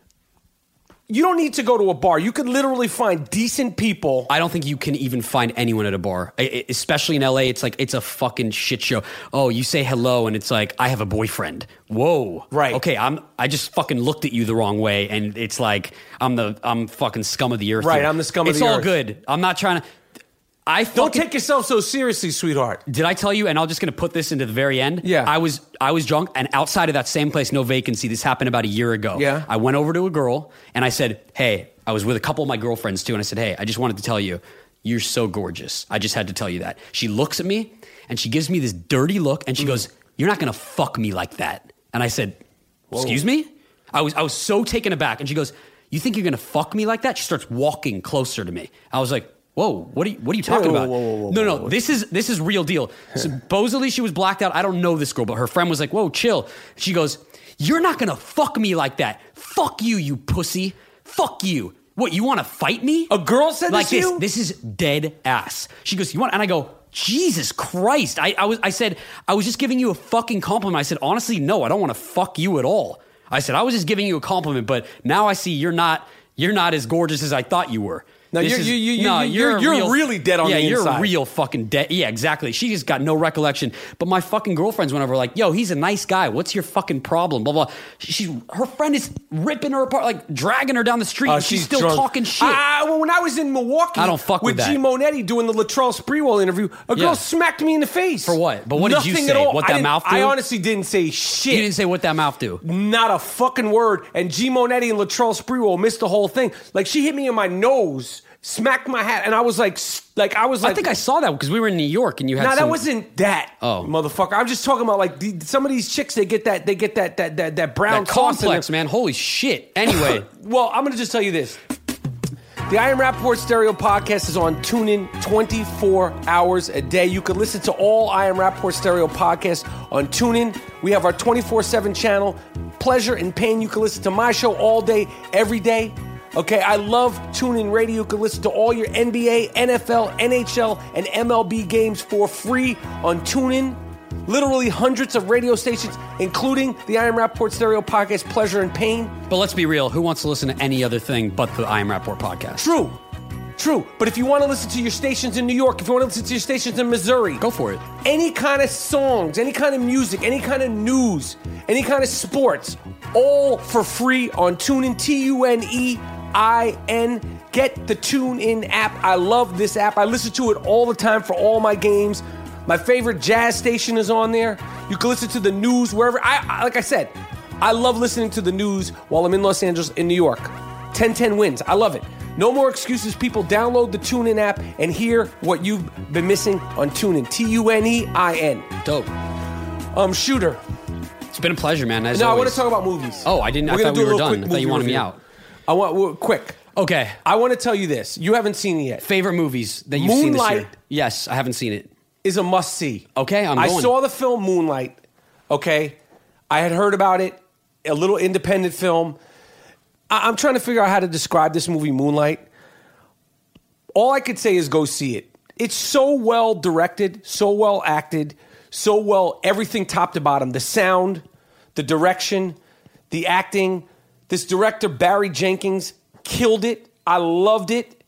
you don't need to go to a bar. You could literally find decent people. I don't think you can even find anyone at a bar, I- I- especially in L A. It's like it's a fucking shit show. Oh, you say hello, and it's like I have a boyfriend. Whoa, Right. Okay, I'm. I just fucking looked at you the wrong way, and it's like I'm the I'm fucking scum of the earth. Right, here. I'm the scum of it's the all earth. good. I'm not trying to. I Don't fucking, take yourself so seriously, sweetheart. Did I tell you? And I'm just going to put this into the very end. Yeah. I was I was drunk, and outside of that same place, no vacancy. This happened about a year ago. Yeah. I went over to a girl, and I said, "Hey," I was with a couple of my girlfriends too, and I said, "Hey, I just wanted to tell you, you're so gorgeous. I just had to tell you that." She looks at me, and she gives me this dirty look, and she goes, "You're not going to fuck me like that." And I said, "Excuse me?" I was I was so taken aback, and she goes, you think you're going to fuck me like that? She starts walking closer to me. I was like, whoa, what are you, what are you talking Whoa, about? whoa, whoa, whoa, no, no, whoa. this is this is real deal. Supposedly she was blacked out. I don't know this girl, but her friend was like, whoa, chill. She goes, you're not going to fuck me like that. Fuck you, you pussy. Fuck you. What, you want to fight me? A girl said like this to this, you? This is dead ass. She goes, you want, and I go, Jesus Christ. I, I was, I said, I was just giving you a fucking compliment. I said, honestly, no, I don't want to fuck you at all. I said, I was just giving you a compliment, but now I see you're not, you're not as gorgeous as I thought you were. No, This you're, is- you, you, no, you, you're, a you're real- really dead on yeah, the inside. you're a real fucking dead. Yeah, exactly. She just got no recollection. But my fucking girlfriends went over like, yo, he's a nice guy. What's your fucking problem? Blah, blah. She's, her friend is ripping her apart, like dragging her down the street. Uh, and she's, she's still drunk. talking shit. Ah, well, when I was in Milwaukee I don't fuck with with that. G. Monetti doing the Latrell Sprewell interview, a girl Yeah. smacked me in the face. For what? But what did you Nothing say? at all. What I that didn't- mouth do? I honestly didn't say shit. You didn't say what that mouth do. Not a fucking word. And G. Monetti and Latrell Sprewell missed the whole thing. Like, she hit me in my nose, smacked my hat, and I was like, s- like I was like, I think I saw that because we were in New York and you had Nah, that some- wasn't that. Oh. Motherfucker. I'm just talking about like the, some of these chicks. They get that. They get that. That that that brown that sauce in complex, their- man. Holy shit. Anyway. Well, I'm gonna just tell you this. The I Am Rappaport Stereo Podcast is on TuneIn twenty-four hours a day. You can listen to all I Am Rappaport Stereo podcasts on TuneIn. We have our twenty-four seven channel, Pleasure and Pain. You can listen to my show all day, every day. Okay, I love TuneIn Radio. You can listen to all your N B A, N F L, N H L, and M L B games for free on TuneIn. Literally hundreds of radio stations, including the I Am Rappaport Stereo Podcast, Pleasure and Pain. But let's be real. Who wants to listen to any other thing but the I Am Rappaport podcast? True. True. But if you want to listen to your stations in New York, if you want to listen to your stations in Missouri, Go for it. any kind of songs, any kind of music, any kind of news, any kind of sports, all for free on TuneIn, T U N E I N. Get the TuneIn app. I love this app. I listen to it all the time for all my games. My favorite jazz station is on there. You can listen to the news wherever. I, I like I said, I love listening to the news while I'm in Los Angeles, in New York. ten ten wins. I love it. No more excuses, people. Download the TuneIn app and hear what you've been missing on TuneIn. T U N E I N. Dope. Um, Shooter. It's been a pleasure, man. As Now I always. want to talk about movies. Oh, I didn't. I We're gonna thought do we a were little done. quick I thought you movie wanted me review. out. I want well, quick. Okay. I want to tell you this. You haven't seen it yet. Favorite movies that you've seen this year? Moonlight. Yes, I haven't seen it. Is a must see. Okay, I'm I going. saw the film Moonlight. Okay, I had heard about it. A little independent film. I- I'm trying to figure out how to describe this movie Moonlight. All I could say is go see it. It's so well directed, so well acted, so well everything top to bottom. The sound, the direction, the acting. This director Barry Jenkins killed it. I loved it.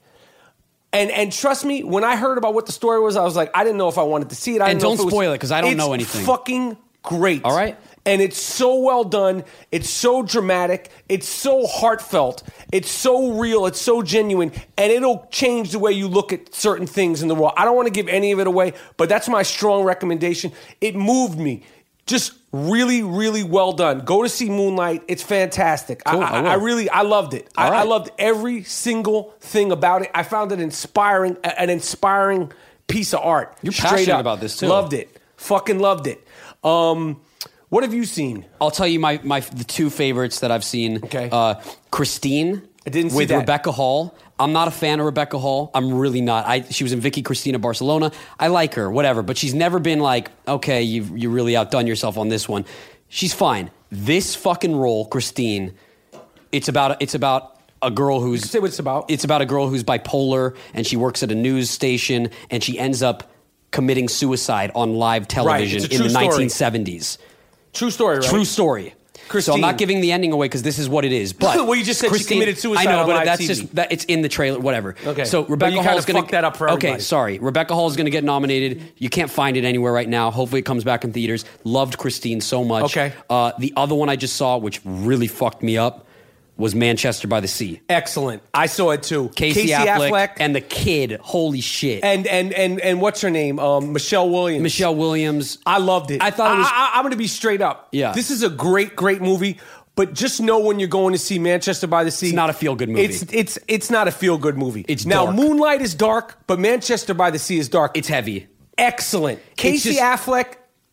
And and trust me, when I heard about what the story was, I was like, I didn't know if I wanted to see it. I And didn't know don't if it was- spoil it, 'cause I don't It's know anything. Fucking great. All right. And it's so well done. It's so dramatic. It's so heartfelt. It's so real. It's so genuine. And it'll change the way you look at certain things in the world. I don't want to give any of it away, but that's my strong recommendation. It moved me. Just really, really well done. Go to see Moonlight. It's fantastic. Cool, I, I I, will. I really, I loved it. I, All right. I loved every single thing about it. I found it inspiring, an inspiring piece of art. You're Straight passionate up. about this, too. Loved it. Fucking loved it. Um, what have you seen? I'll tell you my, my the two favorites that I've seen. Okay. Uh, Christine. I didn't see with that. Rebecca Hall. I'm not a fan of Rebecca Hall. I'm really not. I, she was in Vicky Cristina Barcelona. I like her, whatever. But she's never been like, okay, you've you really outdone yourself on this one. She's fine. This fucking role, Christine, it's about it's about a girl who's Say what it's about. It's about a girl who's bipolar and she works at a news station and she ends up committing suicide on live television It's a in true the story. nineteen seventies. True story, right? True story. Christine. So I'm not giving the ending away because this is what it is. But Well, you just said she committed suicide I know, on but live that's T V. just that it's in the trailer. Whatever. Okay. So But Rebecca you kinda Hall's going fucked that up for Okay, everybody. sorry. Rebecca Hall's going to get nominated. You can't find it anywhere right now. Hopefully, it comes back in theaters. Loved Christine so much. Okay. Uh, the other one I just saw, which really fucked me up, was Manchester by the Sea. Excellent. I saw it too. Casey, Affleck, and the kid. Holy shit. and and and and what's her name? Um, Michelle Williams. Michelle Williams. I loved it. I thought it was- I, I, I'm going to be straight up. Yeah. This is a great, great movie. But just know when you're going to see Manchester by the Sea, It's not a feel-good movie. It's it's it's not a feel good movie. It's now dark. Moonlight is dark, but Manchester by the Sea is dark. It's heavy. excellent. Casey just- Affleck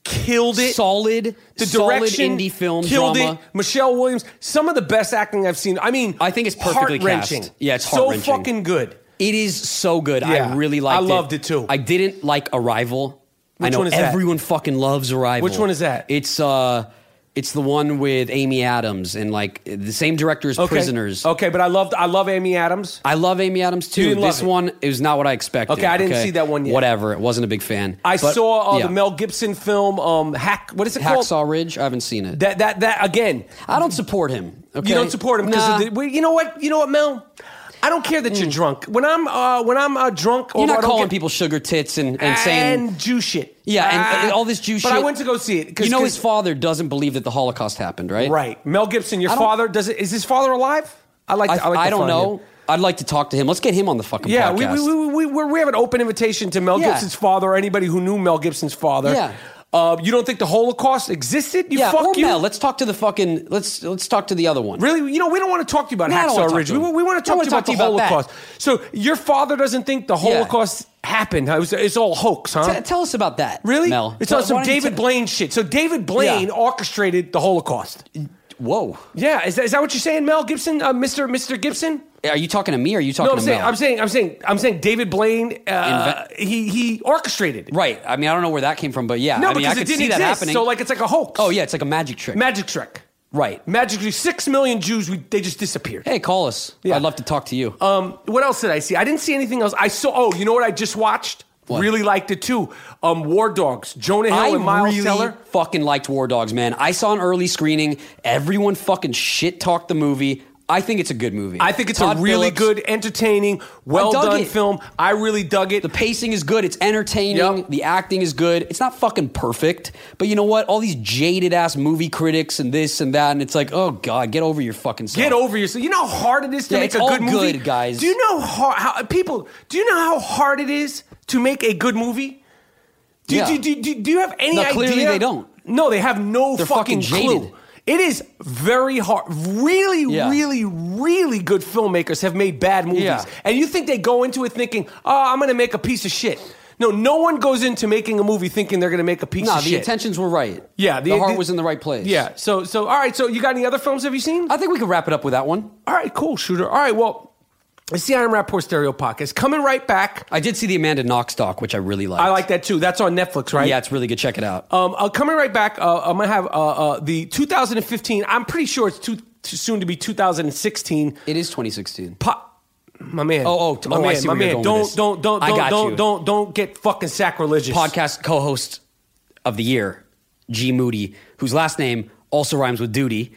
killed it. Solid, The solid direction, indie film killed drama. it. Michelle Williams, some of the best acting I've seen. I mean, I think it's perfectly heart-wrenching. cast. Yeah, it's so heart-wrenching. fucking good. It is so good. Yeah. I really liked I it. loved it too. I didn't like Arrival. Which I know one is that? everyone fucking loves Arrival. Which one is that? It's uh, it's the one with Amy Adams and like the same director as Okay. Prisoners. Okay, but I loved. I love Amy Adams. I love Amy Adams too. You didn't love This it? one, it was not what I expected. Okay, I didn't see that one yet. Whatever, it wasn't a big fan. I But, saw uh, yeah. the Mel Gibson film, um, Hack. What is it called? Hacksaw Ridge. I haven't seen it. That that that again. I don't support him. Okay? You don't support him because Nah. of the. Well, you know what? You know what, Mel? I don't care that you're drunk. When I'm uh, when I'm uh, drunk, You're or not I don't calling get- people sugar tits and, and saying and Jew shit. Yeah, and, Ah, and all this Jew but shit. But I went to go see it. 'cause- You know, 'cause- his father doesn't believe that the Holocaust happened, right? Right. Mel Gibson, your I don't- father does it. Is his father alive? I like. I, To, I, like I to don't find know. him. I'd like to talk to him. Let's get him on the fucking Yeah, we, podcast. we, we, we, we, we have an open invitation to Mel Yeah. Gibson's father or anybody who knew Mel Gibson's father. Yeah. Uh, you don't think the Holocaust existed? You yeah, fuck or you. Mel. Let's talk to the fucking. Let's let's talk to the other one. Really? You know, we don't want to talk to you about No, I don't wanna Hacksaw talk Ridge. to We, him. we want to I talk to wanna you about the talk to you about Holocaust. So your father doesn't think the Yeah. Holocaust happened. It was, it's all hoax, huh? T- tell us about that. Really? Mel? It's Tell- on some why don't you David t- Blaine shit. So David Blaine Yeah. orchestrated the Holocaust. Whoa. Yeah, is that, is that what you're saying, Mel Gibson, uh, Mister Mister Gibson? Are you talking to me or are you talking No, I'm to saying, Mel? I'm saying, I'm saying, I'm saying, David Blaine. Uh, he he orchestrated. it. Right. I mean, I don't know where that came from, but yeah. No, I mean, because I it could didn't see that exist. happening. So like, it's like a hoax. Oh yeah, it's like a magic trick. Magic trick. Right. Magically, six million Jews. We, they just disappeared. Hey, call us. Yeah. I'd love to talk to you. Um, what else did I see? I didn't see anything else. I saw. Oh, you know what I just watched? What? Really liked it too. Um, War Dogs. Jonah Hill I and Miles really Teller. fucking liked War Dogs, man. I saw an early screening. Everyone fucking shit talked the movie. I think it's a good movie. I think it's Todd a really Phillips, good, entertaining, well dug done it. film. I really dug it. The pacing is good. It's entertaining. Yep. The acting is good. It's not fucking perfect, but you know what? All these jaded ass movie critics and this and that, and it's like, oh god, get over your fucking self. Get over yourself. You know how hard it is to Yeah, make it's a all good movie, good, guys. Do you know how, how people? Do you know how hard it is to make a good movie? Do, Yeah. do, do, do, do you have any No, idea? clearly they don't. No, they have no They're fucking, fucking clue. jaded. It is very hard. Really, Yeah. really, really good filmmakers have made bad movies. Yeah. And you think they go into it thinking, oh, I'm going to make a piece of shit. No, no one goes into making a movie thinking they're going to make a piece No, of the shit. intentions were right. Yeah, the, heart was in the right place. Yeah. So, so all right. So, you got any other films have you seen? I think we could wrap it up with that one. All right, cool, Shooter. All right, well, it's the Iron Rapport Stereo Podcast. Coming right back. I did see the Amanda Knox doc, which I really liked. I like that too. That's on Netflix, right? Yeah, it's really good. Check it out. Um, uh, coming right back, uh, I'm going to have uh, uh, the two thousand fifteen, I'm pretty sure it's too, too soon to be two thousand sixteen. It is twenty sixteen. Po- my man. Oh, oh, my oh, I man, see my where you're man. going Don't, with this. don't, don't, I don't, got don't, you. don't, don't get fucking sacrilegious. Podcast co-host of the year, G. Moody, whose last name also rhymes with duty.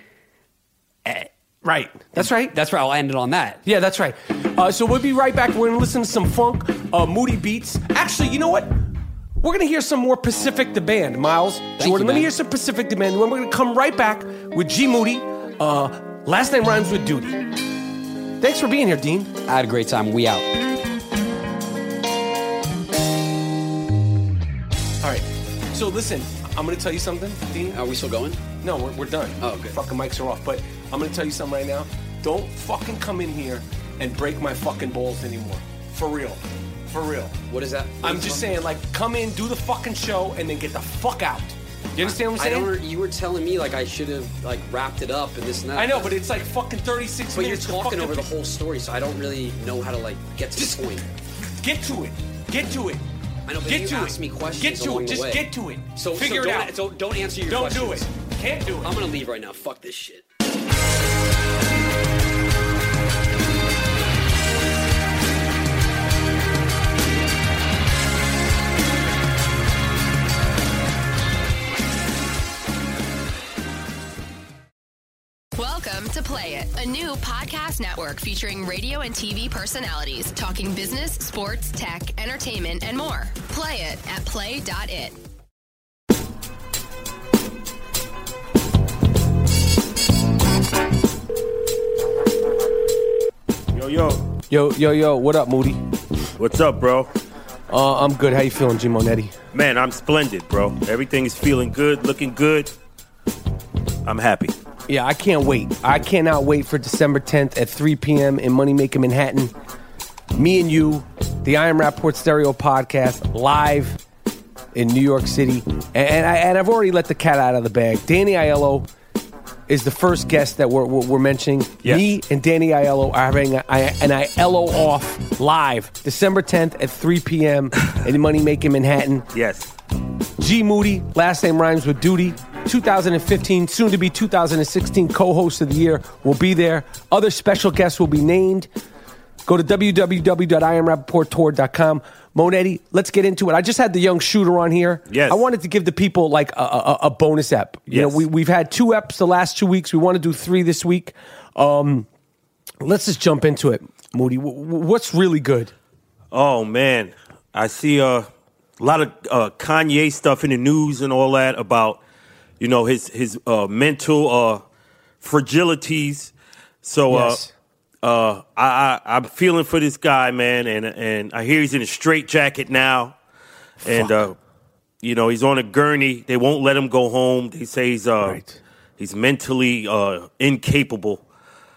Right. That's right. That's right. I'll end it on that. Yeah, that's right. Uh, so we'll be right back. We're going to listen to some funk, uh, Moody beats. Actually, you know what? We're going to hear some more Pacific the Band, Miles. Thank Jordan, you, let me man. hear some Pacific the Band. Then we're going to come right back with G. Moody. Uh, last name rhymes with duty. Thanks for being here, Dean. I had a great time. We out. All right. So listen, I'm going to tell you something, Dean. Are we still going? No, we're, we're done. Oh, good. Fucking mics are off. But I'm going to tell you something right now. Don't fucking come in here and break my fucking balls anymore. For real. For real. What is that? I'm just saying, like, come in, do the fucking show, and then get the fuck out. You understand what I'm I saying? don't. You were telling me like I should have like wrapped it up and this and that. I know, but it's like fucking thirty-six But you're minutes. to talking fucking over the whole story, so I don't really know how to like get to Just the point. Get to it. Get to it. I know, but Get you to asked it. me questions Get to along it. the Just way. get to it. So figure so it don't, out. So don't answer your Don't questions. do it. Can't do it. I'm gonna leave right now. Fuck this shit. Welcome to Play It, a new podcast network featuring radio and T V personalities talking business, sports, tech, entertainment, and more. Play it at play dot it. Yo, yo. Yo, yo, yo. What up, Moody? What's up, bro? Uh, I'm good. How you feeling, G. Monetti? Man, I'm splendid, bro. Everything is feeling good, looking good. I'm happy. Yeah, I can't wait. I cannot wait for December tenth at three p.m. in Money Making Manhattan. Me and you, the Iron Rapport Stereo Podcast, live. in New York City. And, and, I, and I've already let the cat out of the bag. Danny Aiello is the first guest that we're, we're, we're mentioning. Yes. Me and Danny Aiello are having a, an Aiello off live December tenth at three p.m. in Money Making Manhattan. Yes. G. Moody, last name rhymes with duty. two thousand fifteen, soon to be two thousand sixteen co-host of the year will be there. Other special guests will be named. Go to w w w dot i am rappaport tour dot com. Monetti, let's get into it. I just had the young shooter on here. Yes. I wanted to give the people like a, a, a bonus ep. You yes. know, we, we've had two eps the last two weeks. We want to do three this week. Um, let's just jump into it, Moody. W- what's really good? Oh, man. I see uh, a lot of uh, Kanye stuff in the news and all that about, you know, his, his uh, mental uh, fragilities. So, Yes. uh, Uh, I, I, I'm feeling for this guy, man, and and I hear he's in a straitjacket now, and uh, you know he's on a gurney. They won't let him go home. They say he's uh, Right. he's mentally uh, incapable.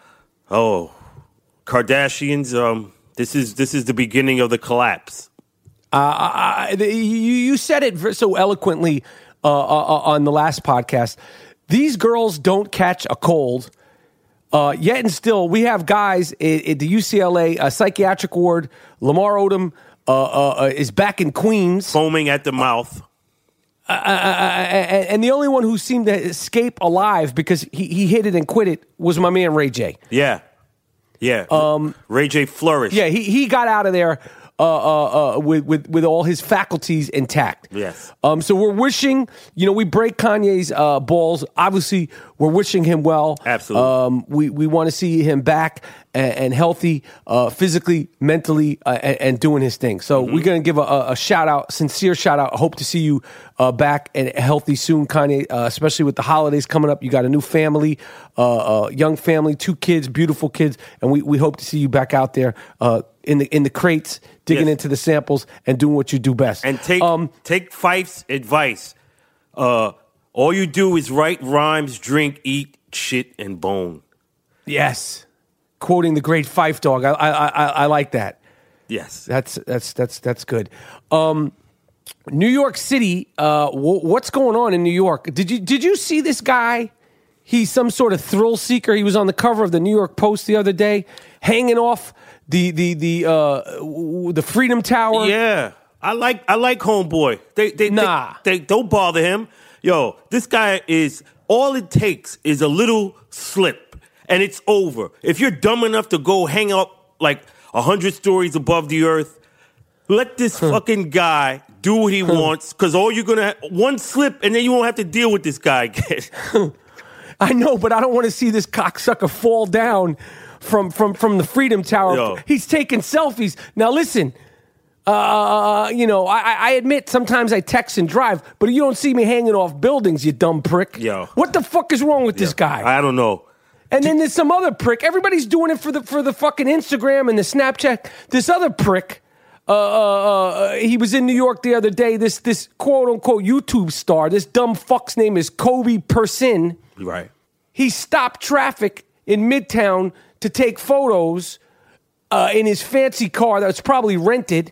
Oh, Kardashians, um, this is this is the beginning of the collapse. Uh, I, you, you said it so eloquently uh, uh, on the last podcast. These girls don't catch a cold. Uh, yet and still, we have guys at, at the U C L A uh, psychiatric ward. Lamar Odom uh, uh, is back in Queens. Foaming at the mouth. Uh, uh, and, and the only one who seemed to escape alive because he, he hit it and quit it was my man Ray J. Yeah. Yeah. Um, Ray J flourished. Yeah, he, he got out of there uh, uh, uh, with, with, with all his faculties intact. Yes. Um, so we're wishing, you know, we break Kanye's uh, balls. Obviously, we're wishing him well. Absolutely. Um, we we want to see him back and, and healthy, uh, physically, mentally, uh, and, and doing his thing. So Mm-hmm. we're going to give a, a shout out, sincere shout out. Hope to see you uh, back and healthy soon, Kanye, uh, especially with the holidays coming up. You got a new family, uh, uh, young family, two kids, beautiful kids, and we, we hope to see you back out there uh, in the in the crates, digging Yes. into the samples and doing what you do best. And take um, take Fife's advice. Uh, all you do is write rhymes, drink, eat, shit, and bone. yes, quoting the great Fife Dog. I I I, I like that. Yes. That's that's that's that's good. Um, New York City. Uh, w- what's going on in New York? Did you did you see this guy? He's some sort of thrill seeker. He was on the cover of the New York Post the other day, hanging off the the the uh, w- the Freedom Tower. Yeah. I like I like Homeboy. They they, Nah. they they don't bother him. Yo, this guy is all it takes is a little slip and it's over. If you're dumb enough to go hang up like a hundred stories above the earth, let this fucking guy do what he wants, because all you're gonna have, one slip and then you won't have to deal with this guy again. I know, but I don't want to see this cocksucker fall down from from from the Freedom Tower. Yo. He's taking selfies. Now listen, uh, you know, I, I admit sometimes I text and drive, but you don't see me hanging off buildings, you dumb prick. Yo. What the fuck is wrong with this guy? I don't know. And then there's some other prick. Everybody's doing it for the for the fucking Instagram and the Snapchat. This other prick, uh, uh, uh, he was in New York the other day. This this quote unquote YouTube star. This dumb fuck's name is Kobe Person. Right. He stopped traffic in Midtown to take photos uh, in his fancy car that's probably rented.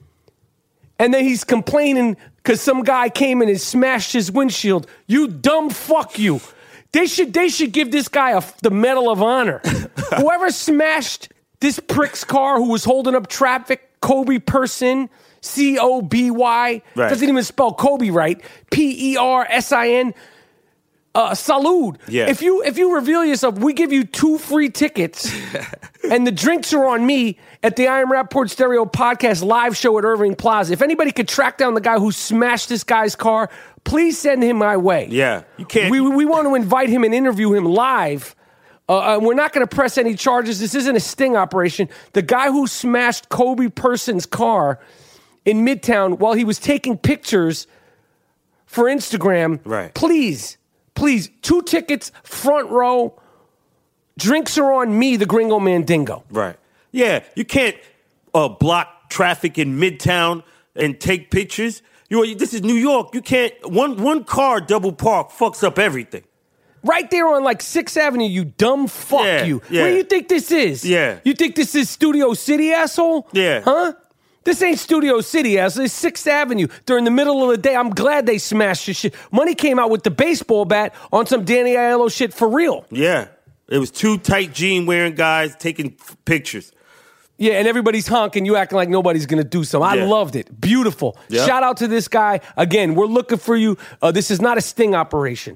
And then he's complaining because some guy came in and smashed his windshield. You dumb fuck you. They should they should give this guy a, the Medal of Honor. Whoever smashed this prick's car who was holding up traffic, Kobe Person, C O B Y, Right. doesn't even spell Kobe right, P E R S I N. Uh, salute. Yeah. If you if you reveal yourself, we give you two free tickets, and the drinks are on me at the I Am Rappaport Stereo Podcast live show at Irving Plaza. If anybody could track down the guy who smashed this guy's car, please send him my way. Yeah, you can't- We we want to invite him and interview him live. Uh, uh, we're not going to press any charges. This isn't a sting operation. The guy who smashed Kobe Person's car in Midtown while he was taking pictures for Instagram. Right. Please. Please, two tickets, front row. Drinks are on me, the Gringo Mandingo. Right. Yeah, you can't uh, block traffic in Midtown and take pictures. You, this is New York. You can't. One one car double park fucks up everything. Right there on like sixth Avenue, you dumb fuck Yeah, you. yeah. Where do you think this is? Yeah. You think this is Studio City, asshole? Yeah. Huh? This ain't Studio City, as it's sixth Avenue during the middle of the day. I'm glad they smashed this shit. Money came out with the baseball bat on some Danny Aiello shit for real. Yeah. It was two tight jean wearing guys taking f- pictures. Yeah, and everybody's honking. You acting like nobody's going to do something. Yeah. I loved it. Beautiful. Yep. Shout out to this guy. Again, we're looking for you. Uh, this is not a sting operation.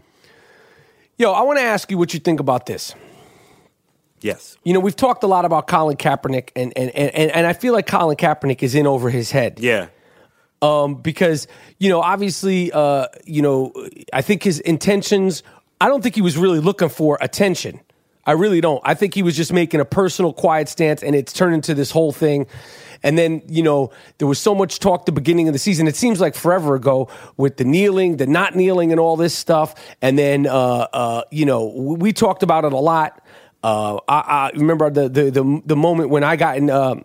Yo, I want to ask you what you think about this. Yes. You know, we've talked a lot about Colin Kaepernick, and and and, and I feel like Colin Kaepernick is in over his head. Yeah. Um, because, you know, obviously, uh, you know, I think his intentions, I don't think he was really looking for attention. I really don't. I think he was just making a personal, quiet stance, and it's turned into this whole thing. And then, you know, there was so much talk at the beginning of the season. It seems like forever ago with the kneeling, the not kneeling, and all this stuff. And then, uh, uh, you know, we talked about it a lot. Uh, I, I remember the, the the the moment when I got in. Uh,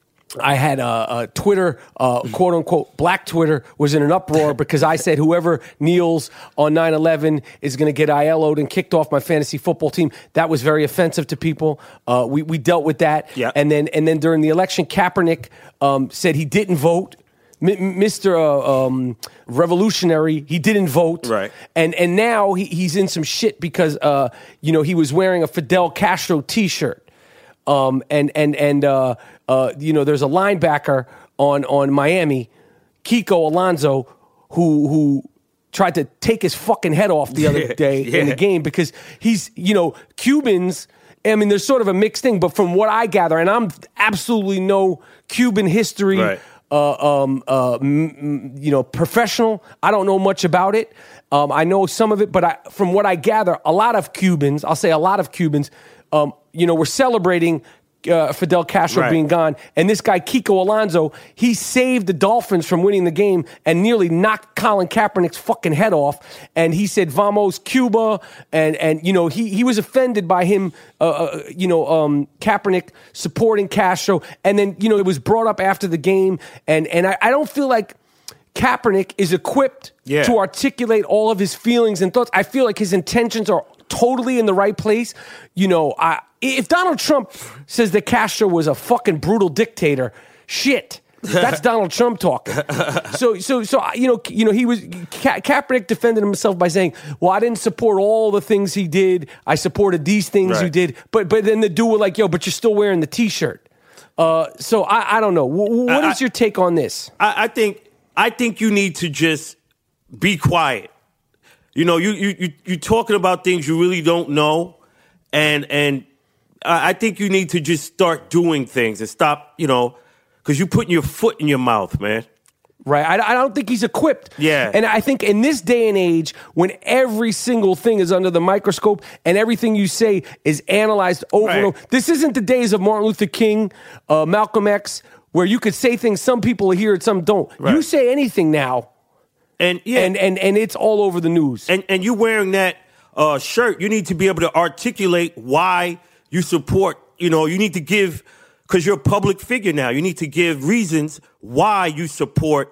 I had uh, uh, Twitter, uh, quote unquote, Black Twitter was in an uproar because I said whoever kneels on nine eleven is going to get I L O'd and kicked off my fantasy football team. That was very offensive to people. Uh, we we dealt with that, yeah. and then and then during the election, Kaepernick um, said he didn't vote. Mister Uh, um, Revolutionary, he didn't vote, right? And and now he, he's in some shit because uh, you know he was wearing a Fidel Castro T-shirt, um, and and and uh, uh, you know there's a linebacker on on Miami, Kiko Alonso, who who tried to take his fucking head off the other day yeah. in the game because he's you know Cubans. I mean, there's sort of a mixed thing, but from what I gather, and I'm absolutely no Cuban history. Right. Uh, um, uh, m- m- you know, professional. I don't know much about it. Um, I know some of it, but I, from what I gather, a lot of Cubans, I'll say a lot of Cubans, um, you know, were celebrating uh, Fidel Castro right. being gone. And this guy, Kiko Alonso, he saved the Dolphins from winning the game and nearly knocked Colin Kaepernick's fucking head off. And he said, "Vamos, Cuba." And, and you know, he, he was offended by him, uh, uh, you know, um, Kaepernick supporting Castro. And then, you know, it was brought up after the game. And, and I, I don't feel like Kaepernick is equipped yeah. to articulate all of his feelings and thoughts. I feel like his intentions are totally in the right place. You know, I, if Donald Trump says that Castro was a fucking brutal dictator, shit, that's Donald Trump talking. So, so, so you know, you know, he was Ka- Kaepernick defended himself by saying, "Well, I didn't support all the things he did. I supported these things right. you did." But, but then the dude was like, "Yo, but you're still wearing the T-shirt." Uh, so I, I don't know. W- what I, is your take on this? I, I think, I think you need to just be quiet. You know, you you you you talking about things you really don't know, and and I think you need to just start doing things and stop, you know, because you're putting your foot in your mouth, man. Right. I, I don't think he's equipped. Yeah. And I think in this day and age, when every single thing is under the microscope and everything you say is analyzed over right. and over, this isn't the days of Martin Luther King, uh, Malcolm X, where you could say things some people hear it, some don't. Right. You say anything now, and yeah, and and and it's all over the news. And and you wearing that uh, shirt, you need to be able to articulate why you support. You know, you need to give, because you're a public figure now. You need to give reasons why you support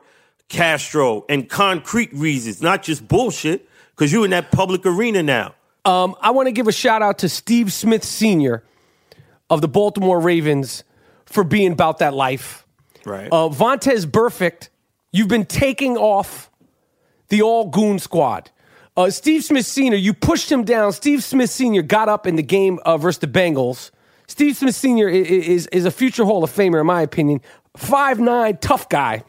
Castro and concrete reasons, not just bullshit. Because you're in that public arena now. Um, I want to give a shout out to Steve Smith Senior of the Baltimore Ravens for being about that life. Right. Uh, Vontaze Burfict, you've been taking off the all-goon squad. Uh, Steve Smith Senior, you pushed him down. Steve Smith Senior got up in the game uh, versus the Bengals. Steve Smith Senior is, is, is a future Hall of Famer, in my opinion. five nine, tough guy.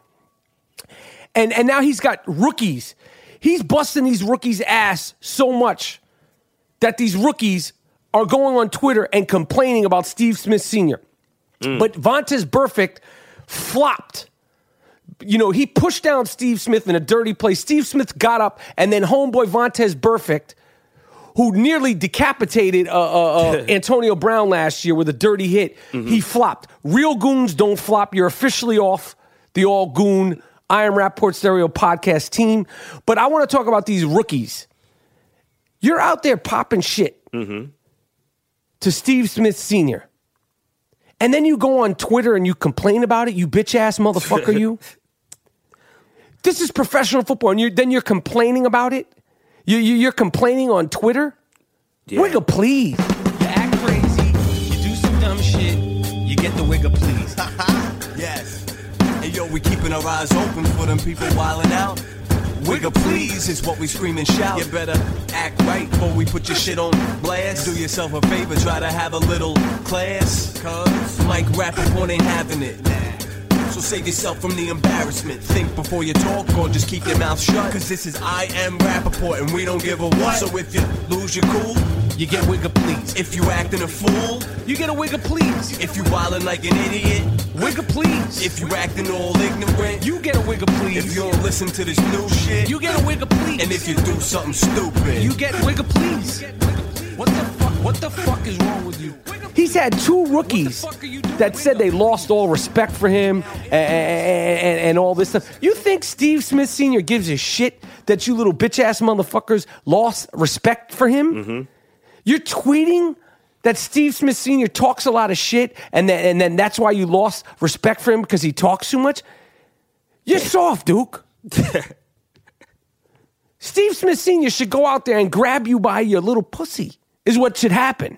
And, and now he's got rookies. He's busting these rookies' ass so much that these rookies are going on Twitter and complaining about Steve Smith Senior Mm. But Vontaze Burfict flopped. You know, he pushed down Steve Smith in a dirty play. Steve Smith got up, and then homeboy Vontaze Burfict, who nearly decapitated uh, uh, uh, Antonio Brown last year with a dirty hit, mm-hmm. he flopped. Real goons don't flop. You're officially off the all-goon I Am Rapport Stereo podcast team. But I want to talk about these rookies. You're out there popping shit mm-hmm. to Steve Smith Senior And then you go on Twitter and you complain about it, you bitch-ass motherfucker, you. This is professional football, and you're, then you're complaining about it? You, you, you're complaining on Twitter? Yeah. Wiggle, please. You act crazy, you do some dumb shit, you get the wiggle, please. Yes. And yo, we keeping our eyes open for them people wildin' out. Wigger please is what we scream and shout. You better act right before we put your shit on blast. Do yourself a favor, try to have a little class. Cause Mike Rappaport ain't having it. So save yourself from the embarrassment. Think before you talk or just keep your mouth shut. Cause this is I Am Rappaport and we don't give a what. So if you lose your cool, you get Wigger please. If you acting a fool, you get a Wigger please. If you wildin' like an idiot, Wigger please. If you acting all ignorant, you get a Wigger please. If you don't listen to this new shit, you get a Wigger please. And if you do something stupid, you get Wigger please. What the fuck? What the fuck is wrong with you? He's had two rookies that said they lost all respect for him and, and, and all this stuff. You think Steve Smith Senior gives a shit that you little bitch-ass motherfuckers lost respect for him? Mm-hmm. You're tweeting that Steve Smith Senior talks a lot of shit and, then and then that's why you lost respect for him because he talks too much? You're soft, Duke. Steve Smith Senior should go out there and grab you by your little pussy is what should happen.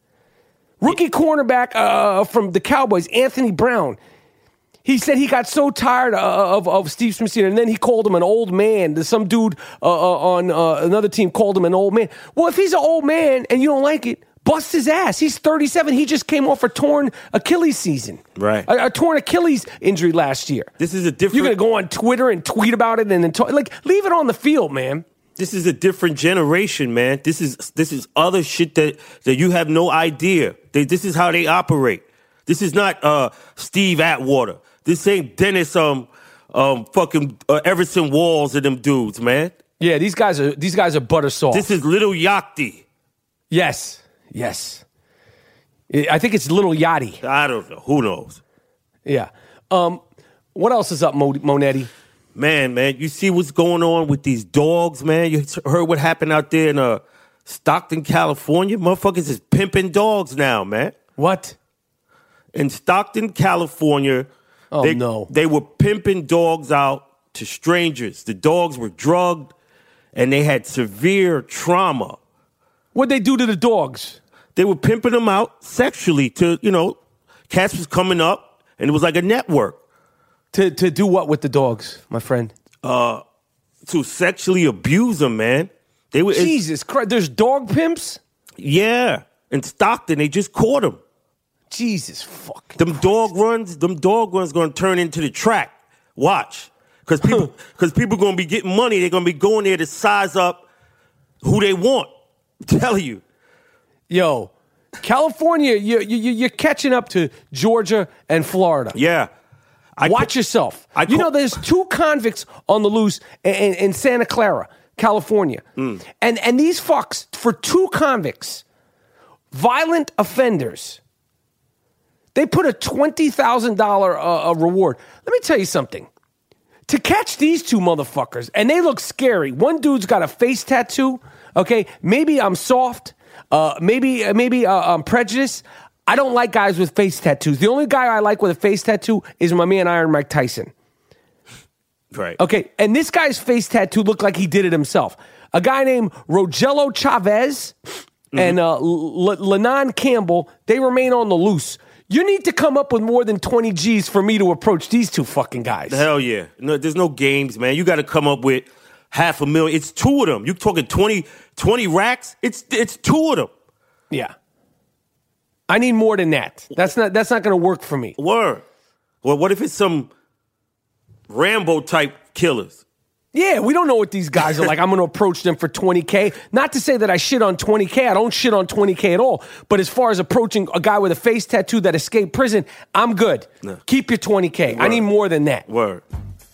Rookie cornerback uh, from the Cowboys, Anthony Brown. He said he got so tired uh, of, of Steve Smith Senior and then he called him an old man. Some dude uh, uh, on uh, another team called him an old man. Well, if he's an old man and you don't like it, bust his ass. He's thirty-seven. He just came off a torn Achilles season. Right. A, a torn Achilles injury last year. This is a different... You're going to go on Twitter and tweet about it and then talk. Like, leave it on the field, man. This is a different generation, man. This is this is other shit that, that you have no idea. They, this is how they operate. This is not uh, Steve Atwater. This ain't Dennis um um fucking uh, Everson Walls and them dudes, man. Yeah, these guys are these guys are butter soft. This is Little Yachty. Yes, yes. I think it's Little Yachty. I don't know. Who knows? Yeah. Um. What else is up, Mo- Monetti? Man, man, you see what's going on with these dogs, man? You heard what happened out there in uh, Stockton, California? Motherfuckers is pimping dogs now, man. What? In Stockton, California, oh, they, no. they were pimping dogs out to strangers. The dogs were drugged, and they had severe trauma. What'd they do to the dogs? They were pimping them out sexually to, you know, cats was coming up, and it was like a network. To to do what with the dogs, my friend? Uh, to sexually abuse them, man. They were Jesus Christ. There's dog pimps? Yeah. In Stockton, they just caught them. Jesus fucking Them Christ. dog runs, them dog runs going to turn into the track. Watch. Because people, cause people going to be getting money. They're going to be going there to size up who they want. I'm telling you. Yo, California, you, you, you're catching up to Georgia and Florida. Yeah. I Watch ca- yourself. I you ca- know, there's two convicts on the loose in, in, in Santa Clara, California. Mm. And, and these fucks, for two convicts, violent offenders, they put a twenty thousand dollars uh, reward. Let me tell you something. To catch these two motherfuckers, and they look scary. One dude's got a face tattoo. Okay, maybe I'm soft. Uh, maybe maybe uh, I'm prejudiced. I don't like guys with face tattoos. The only guy I like with a face tattoo is my man Iron Mike Tyson. Right. Okay, and this guy's face tattoo looked like he did it himself. A guy named Rogelio Chavez mm-hmm. and uh, L- Lennon Campbell, they remain on the loose. You need to come up with more than twenty G's for me to approach these two fucking guys. Hell yeah. No, there's no games, man. You got to come up with half a million. It's two of them. You talking twenty, twenty racks? It's it's two of them. Yeah. I need more than that. That's not that's not going to work for me. Word. Well, what if it's some Rambo type killers? Yeah, we don't know what these guys are like. I'm going to approach them for twenty K. Not to say that I shit on twenty K. I don't shit on twenty K at all. But as far as approaching a guy with a face tattoo that escaped prison, I'm good. No. Keep your twenty K. Word. I need more than that. Word.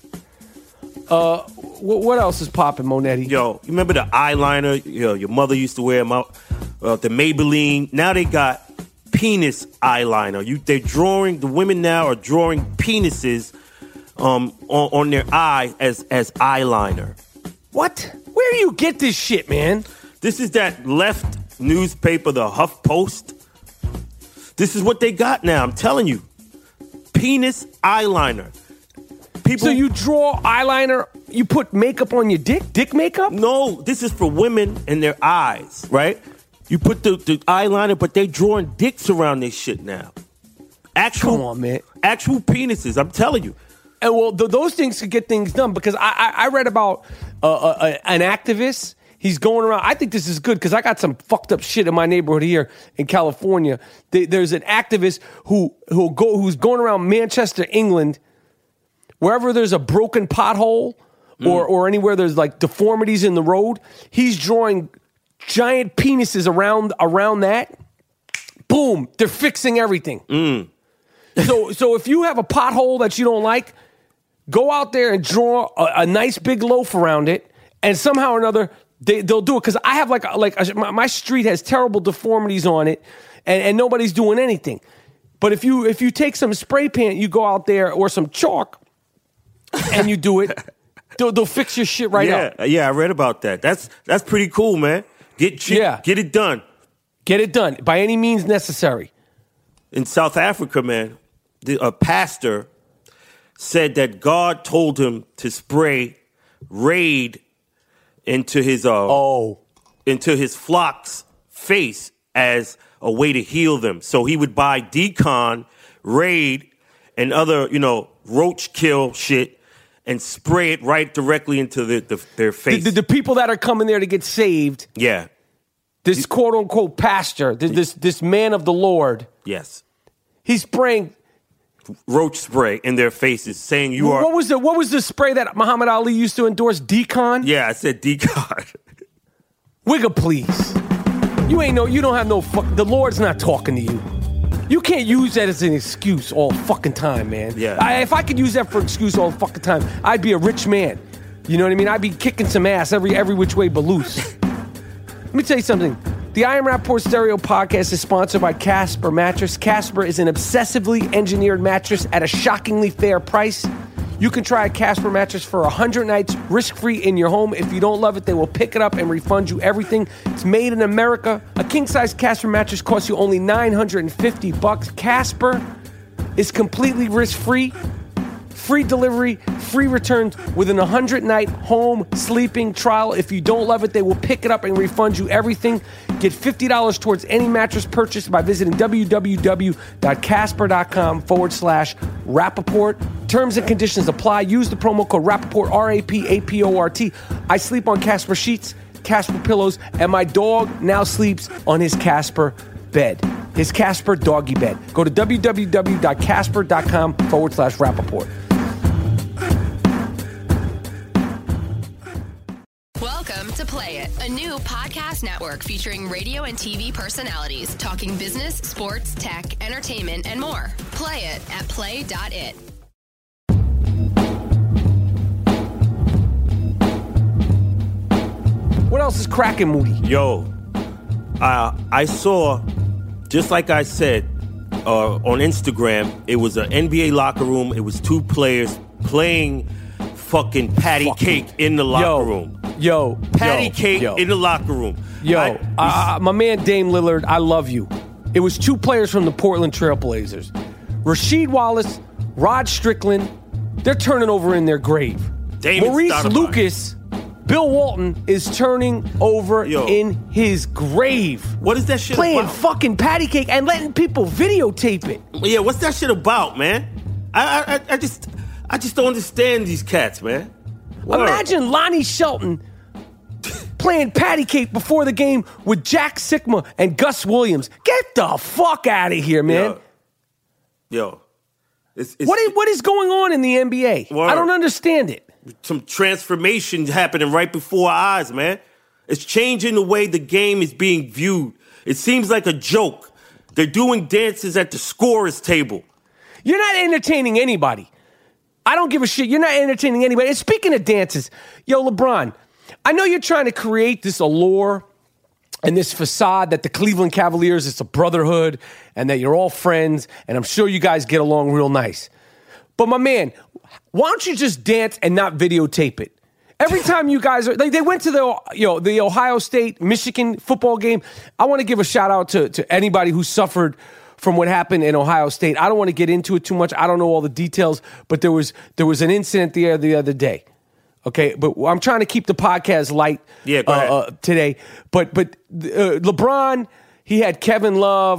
Uh, w- what else is popping, Monetti? Yo, you remember the eyeliner? Yo, your mother used to wear them out. Uh, the Maybelline. Now they got penis eyeliner. You, they're drawing. The women now are drawing penises um, on, on their eye as as eyeliner. What? Where do you get this shit, man? This is that left newspaper, the HuffPost. This is what they got now. I'm telling you, penis eyeliner. People, so you draw eyeliner, you put makeup on your dick? Dick makeup? No, this is for women and their eyes, right? You put the, the eyeliner, but they drawing dicks around this shit now. Actual, Come on, man. Actual penises, I'm telling you. And well, th- those things could get things done because I, I, I read about uh, uh, an activist. He's going around. I think this is good because I got some fucked up shit in my neighborhood here in California. They, there's an activist who who go who's going around Manchester, England, wherever there's a broken pothole mm. or or anywhere there's like deformities in the road. He's drawing giant penises around around that. Boom! They're fixing everything. Mm. So so if you have a pothole that you don't like, go out there and draw a, a nice big loaf around it, and somehow or another. They, they'll do it because I have like like a, my, my street has terrible deformities on it, and, and nobody's doing anything. But if you if you take some spray paint, you go out there or some chalk, and you do it, they'll, they'll fix your shit right yeah, up. Yeah, I read about that. That's that's pretty cool, man. Get shit, yeah. get it done. Get it done by any means necessary. In South Africa, man, the, a pastor said that God told him to spray Raid into his uh oh into his flock's face as a way to heal them. So he would buy Decon, Raid, and other, you know, roach kill shit and spray it right directly into the, the, their face. The, the, the people that are coming there to get saved. Yeah. This quote unquote pastor, this this, this man of the Lord. Yes. He's spraying roach spray in their faces, saying you what are. What was the What was the spray that Muhammad Ali used to endorse? Decon. Yeah, I said Decon. Wigga, please. You ain't no. You don't have no. Fuck. The Lord's not talking to you. You can't use that as an excuse all fucking time, man. Yeah. I, if I could use that for excuse all fucking time, I'd be a rich man. You know what I mean? I'd be kicking some ass every every which way but loose. Let me tell you something. The I Am Rapport Stereo Podcast is sponsored by Casper Mattress. Casper is an obsessively engineered mattress at a shockingly fair price. You can try a Casper mattress for one hundred nights, risk-free in your home. If you don't love it, they will pick it up and refund you everything. It's made in America. A king-size Casper mattress costs you only nine hundred fifty bucks. Casper is completely risk-free. Free delivery, free returns within a one hundred night home sleeping trial. If you don't love it, they will pick it up and refund you everything. Get fifty dollars towards any mattress purchase by visiting www.casper.com forward slash Rappaport. Terms and conditions apply. Use the promo code Rappaport, R A P A P O R T. I sleep on Casper sheets, Casper pillows, and my dog now sleeps on his Casper bed. His Casper doggy bed. Go to www.casper.com forward slash Rappaport. Welcome to Play It, a new podcast network featuring radio and T V personalities talking business, sports, tech, entertainment, and more. Play it at play dot it. What else is cracking, Moody? Yo, uh, I saw, just like I said, uh, on Instagram, it was an N B A locker room. It was two players playing fucking patty fucking. cake in the locker yo, room. Yo, patty yo, cake yo. in the locker room. Yo, I, uh, my man Dame Lillard, I love you. It was two players from the Portland Trailblazers. Rasheed Wallace, Rod Strickland, they're turning over in their grave. Dame Maurice Lucas, Bill Walton is turning over Yo. in his grave. What is that shit Playing about? fucking patty cake and letting people videotape it. Yeah, what's that shit about, man? I I, I just I just don't understand these cats, man. Word. Imagine Lonnie Shelton playing patty cake before the game with Jack Sikma and Gus Williams. Get the fuck out of here, man. Yo. Yo. It's, it's, what, is, what is going on in the N B A? Word. I don't understand it. Some transformation happening right before our eyes, man. It's changing the way the game is being viewed. It seems like a joke. They're doing dances at the scorer's table. You're not entertaining anybody. I don't give a shit. You're not entertaining anybody. And speaking of dances, yo, LeBron, I know you're trying to create this allure and this facade that the Cleveland Cavaliers, it's a brotherhood and that you're all friends, and I'm sure you guys get along real nice. But my man, why don't you just dance and not videotape it? Every time you guys are, like, they went to the, you know, the Ohio State Michigan football game. I want to give a shout out to, to anybody who suffered from what happened in Ohio State. I don't want to get into it too much. I don't know all the details, but there was there was an incident there the other day. Okay, but I'm trying to keep the podcast light yeah, go ahead. Uh, uh, today. But but uh, LeBron, he had Kevin Love. Of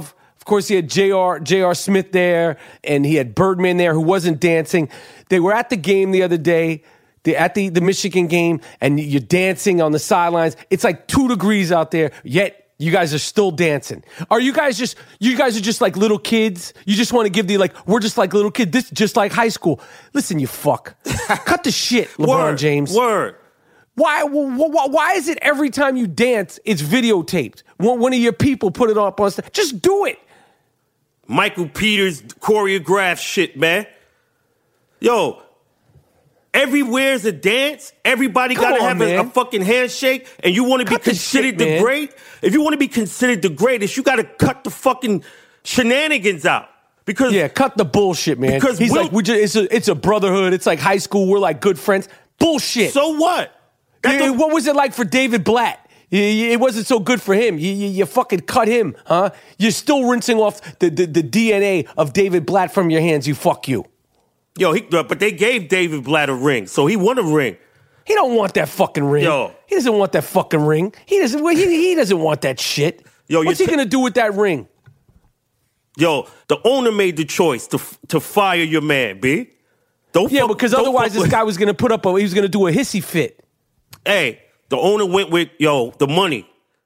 course, he had J R J R Smith there, and he had Birdman there who wasn't dancing. They were at the game the other day, the, at the, the Michigan game, and you're dancing on the sidelines. It's like two degrees out there, yet you guys are still dancing. Are you guys just, you guys are just like little kids? You just want to give the, like, we're just like little kids. This is just like high school. Listen, you fuck. Cut the shit, LeBron word, James. Word. Why, why, why is it every time you dance, it's videotaped? One of your people put it up on stage. Just do it. Michael Peters choreographed shit, man. Yo, everywhere's a dance. Everybody got to have a, a fucking handshake. And you want to be considered the, shit, the great? If you want to be considered the greatest, you got to cut the fucking shenanigans out. Because yeah, cut the bullshit, man. Because he's Will, like, we just, it's a, it's a brotherhood. It's like high school. We're like good friends. Bullshit. So what? Yeah, what was it like for David Blatt? It wasn't so good for him. You, you, you fucking cut him, huh? You're still rinsing off the, the, the D N A of David Blatt from your hands. You fuck you. Yo, he, but they gave David Blatt a ring, so he won a ring. He don't want that fucking ring. Yo, he doesn't want that fucking ring. He doesn't. He, he doesn't want that shit. Yo, what's he t- gonna do with that ring? Yo, the owner made the choice to to fire your man, B. Don't yeah, fuck, because don't otherwise fuck this guy was gonna put up a. He was gonna do a hissy fit. Hey, the owner went with, yo, the money.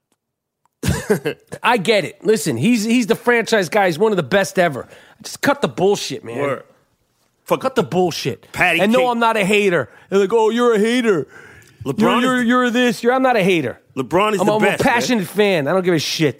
I get it. Listen, he's he's the franchise guy. He's one of the best ever. Just cut the bullshit, man. Word. Fuck, cut the bullshit. Patty and King. no, I'm not a hater. They're like, oh, you're a hater. LeBron you're, you're, is, you're this. You're, I'm not a hater. LeBron is I'm, the I'm best, I'm a passionate man. fan. I don't give a shit.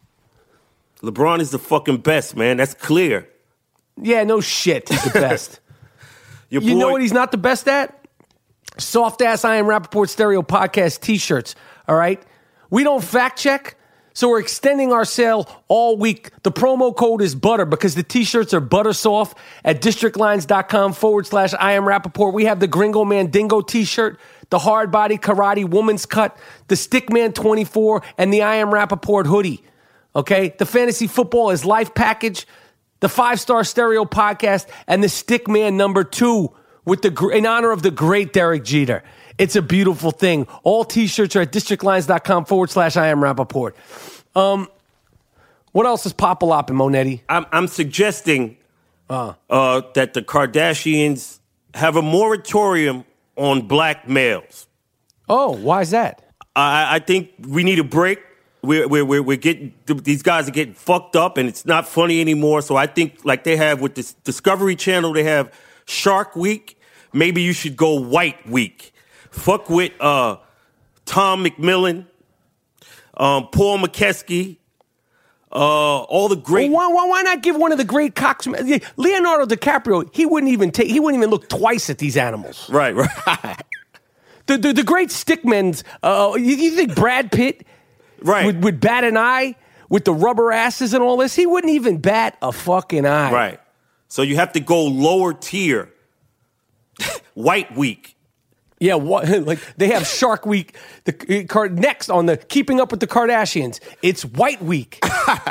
LeBron is the fucking best, man. That's clear. Yeah, no shit. He's the best. Your you boy, know what he's not the best at? Soft-ass I Am Rappaport Stereo Podcast t-shirts, all right? We don't fact-check, so we're extending our sale all week. The promo code is BUTTER because the t-shirts are butter soft at districtlines.com forward slash I Am Rappaport. We have the Gringo Mandingo t-shirt, the Hard Body Karate Woman's Cut, the Stickman twenty-four, and the I Am Rappaport hoodie, okay? The Fantasy Football is Life Package, the Five-Star Stereo Podcast, and the Stickman number two, with the in honor of the great Derek Jeter. It's a beautiful thing. All t-shirts are at districtlines.com forward slash I Am Rappaport. Um, what else is pop-a-lopping, Monetti? I'm, I'm suggesting uh. Uh, that the Kardashians have a moratorium on black males. Oh, why is that? I, I think we need a break. We're, we're, we're getting, these guys are getting fucked up, and it's not funny anymore. So I think, like they have with this Discovery Channel, they have Shark Week. Maybe you should go White Week. Fuck with uh, Tom McMillan, um, Paul McKeskey, uh, all the great. Well, why, why not give one of the great cocks? Leonardo DiCaprio. He wouldn't even take. He wouldn't even look twice at these animals. Right, right. the, the the great stickmen's. Uh, you, you think Brad Pitt, right, would, would bat an eye with the rubber asses and all this? He wouldn't even bat a fucking eye. Right. So you have to go lower tier. White Week. Yeah, what, like they have Shark Week. The uh, next on the Keeping Up with the Kardashians, it's White Week.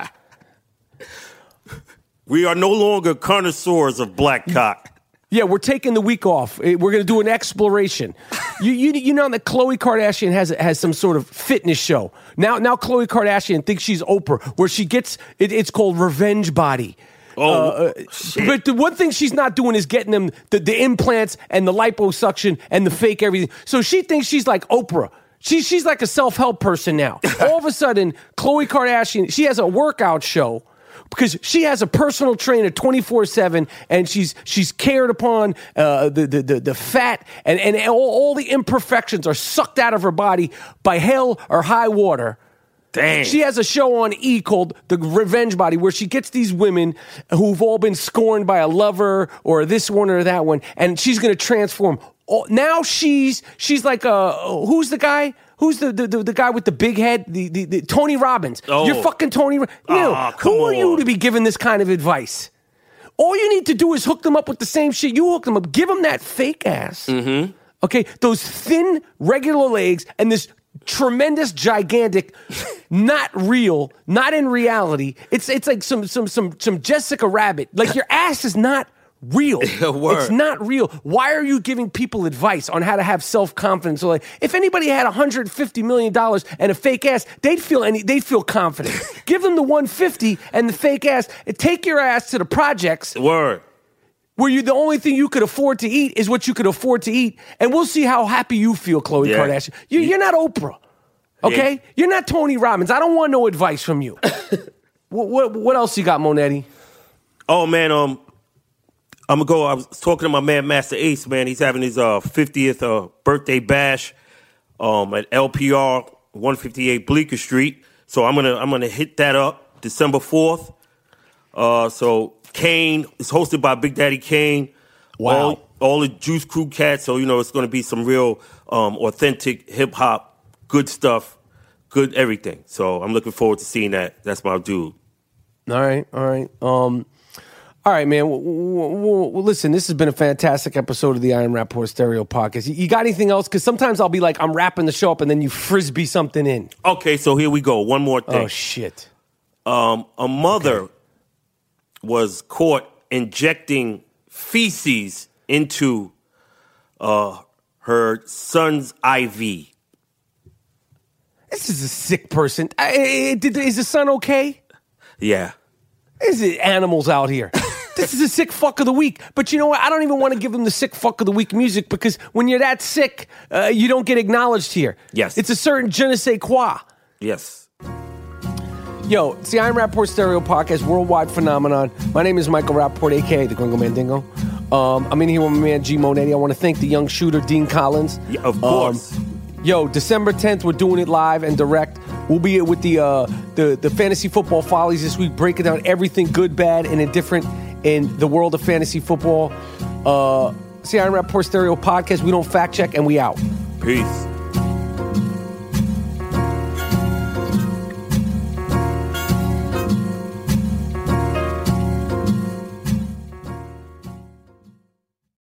We are no longer connoisseurs of black cock. Yeah, we're taking the week off. We're going to do an exploration. you, you you know that Khloe Kardashian has has some sort of fitness show. Now now Khloe Kardashian thinks she's Oprah, where she gets it, it's called Revenge Body. Oh, uh, but the one thing she's not doing is getting them the, the implants and the liposuction and the fake everything. So she thinks she's like Oprah. She, she's like a self-help person now. All of a sudden, Khloe Kardashian, she has a workout show because she has a personal trainer twenty-four seven, and she's she's cared upon uh, the, the, the, the fat, and, and all, all the imperfections are sucked out of her body by hell or high water. Dang. She has a show on E! Called The Revenge Body, where she gets these women who've all been scorned by a lover or this one or that one, and she's going to transform. Now she's she's like, uh, who's the guy? Who's the, the, the, the guy with the big head? The, the, the Tony Robbins. Oh. You're fucking Tony Robbins. You know, oh, who are on. you to be giving this kind of advice? All you need to do is hook them up with the same shit. You hook them up. Give them that fake ass. Mm-hmm. Okay? Those thin, regular legs and this tremendous, gigantic, not real, not in reality. It's it's like some some some some Jessica Rabbit. Like your ass is not real. Word. It's not real. Why are you giving people advice on how to have self-confidence? So like, if anybody had one hundred fifty million dollars and a fake ass, they'd feel any, they'd feel confident. Give them the one hundred fifty and the fake ass, and take your ass to the projects. Word. Where you the only thing you could afford to eat is what you could afford to eat, and we'll see how happy you feel, Khloe Yeah. Kardashian. You, you're not Oprah, okay? Yeah. You're not Tony Robbins. I don't want no advice from you. what, what what else you got, Monetti? Oh man, um, I'm gonna go. I was talking to my man Master Ace. Man, he's having his uh fiftieth uh, birthday bash um at L P R one fifty-eight Bleecker Street. So I'm gonna I'm gonna hit that up December fourth. Uh, so. Kane is hosted by Big Daddy Kane. Wow. All, all the Juice Crew cats. So, you know, it's going to be some real um, authentic hip hop, good stuff, good everything. So I'm looking forward to seeing that. That's my dude. All right. All right. Um, all right, man. Well, well, well, listen, this has been a fantastic episode of the Iron Rapport Stereo Podcast. You, you got anything else? Because sometimes I'll be like, I'm wrapping the show up, and then you frisbee something in. Okay, so here we go. One more thing. Oh, shit. Um, a mother okay. was caught injecting feces into uh, her son's I V. This is a sick person. I, did, is the son okay? Yeah. Is it animals out here? This is a sick fuck of the week. But you know what? I don't even want to give them the sick fuck of the week music because when you're that sick, uh, you don't get acknowledged here. Yes. It's a certain je ne sais quoi. Yes. Yo, it's the Iron Rapport Stereo Podcast, worldwide phenomenon. My name is Michael Rapport, a k a the Gringo Mandingo. Um, I'm in here with my man G. Monetti. I want to thank the young shooter, Dean Collins. Yeah, of course. Um, yo, December tenth, we're doing it live and direct. We'll be with the, uh, the, the Fantasy Football Follies this week, breaking down everything good, bad, and indifferent in the world of fantasy football. Uh, it's the Iron Rapport Stereo Podcast. We don't fact check, and we out. Peace.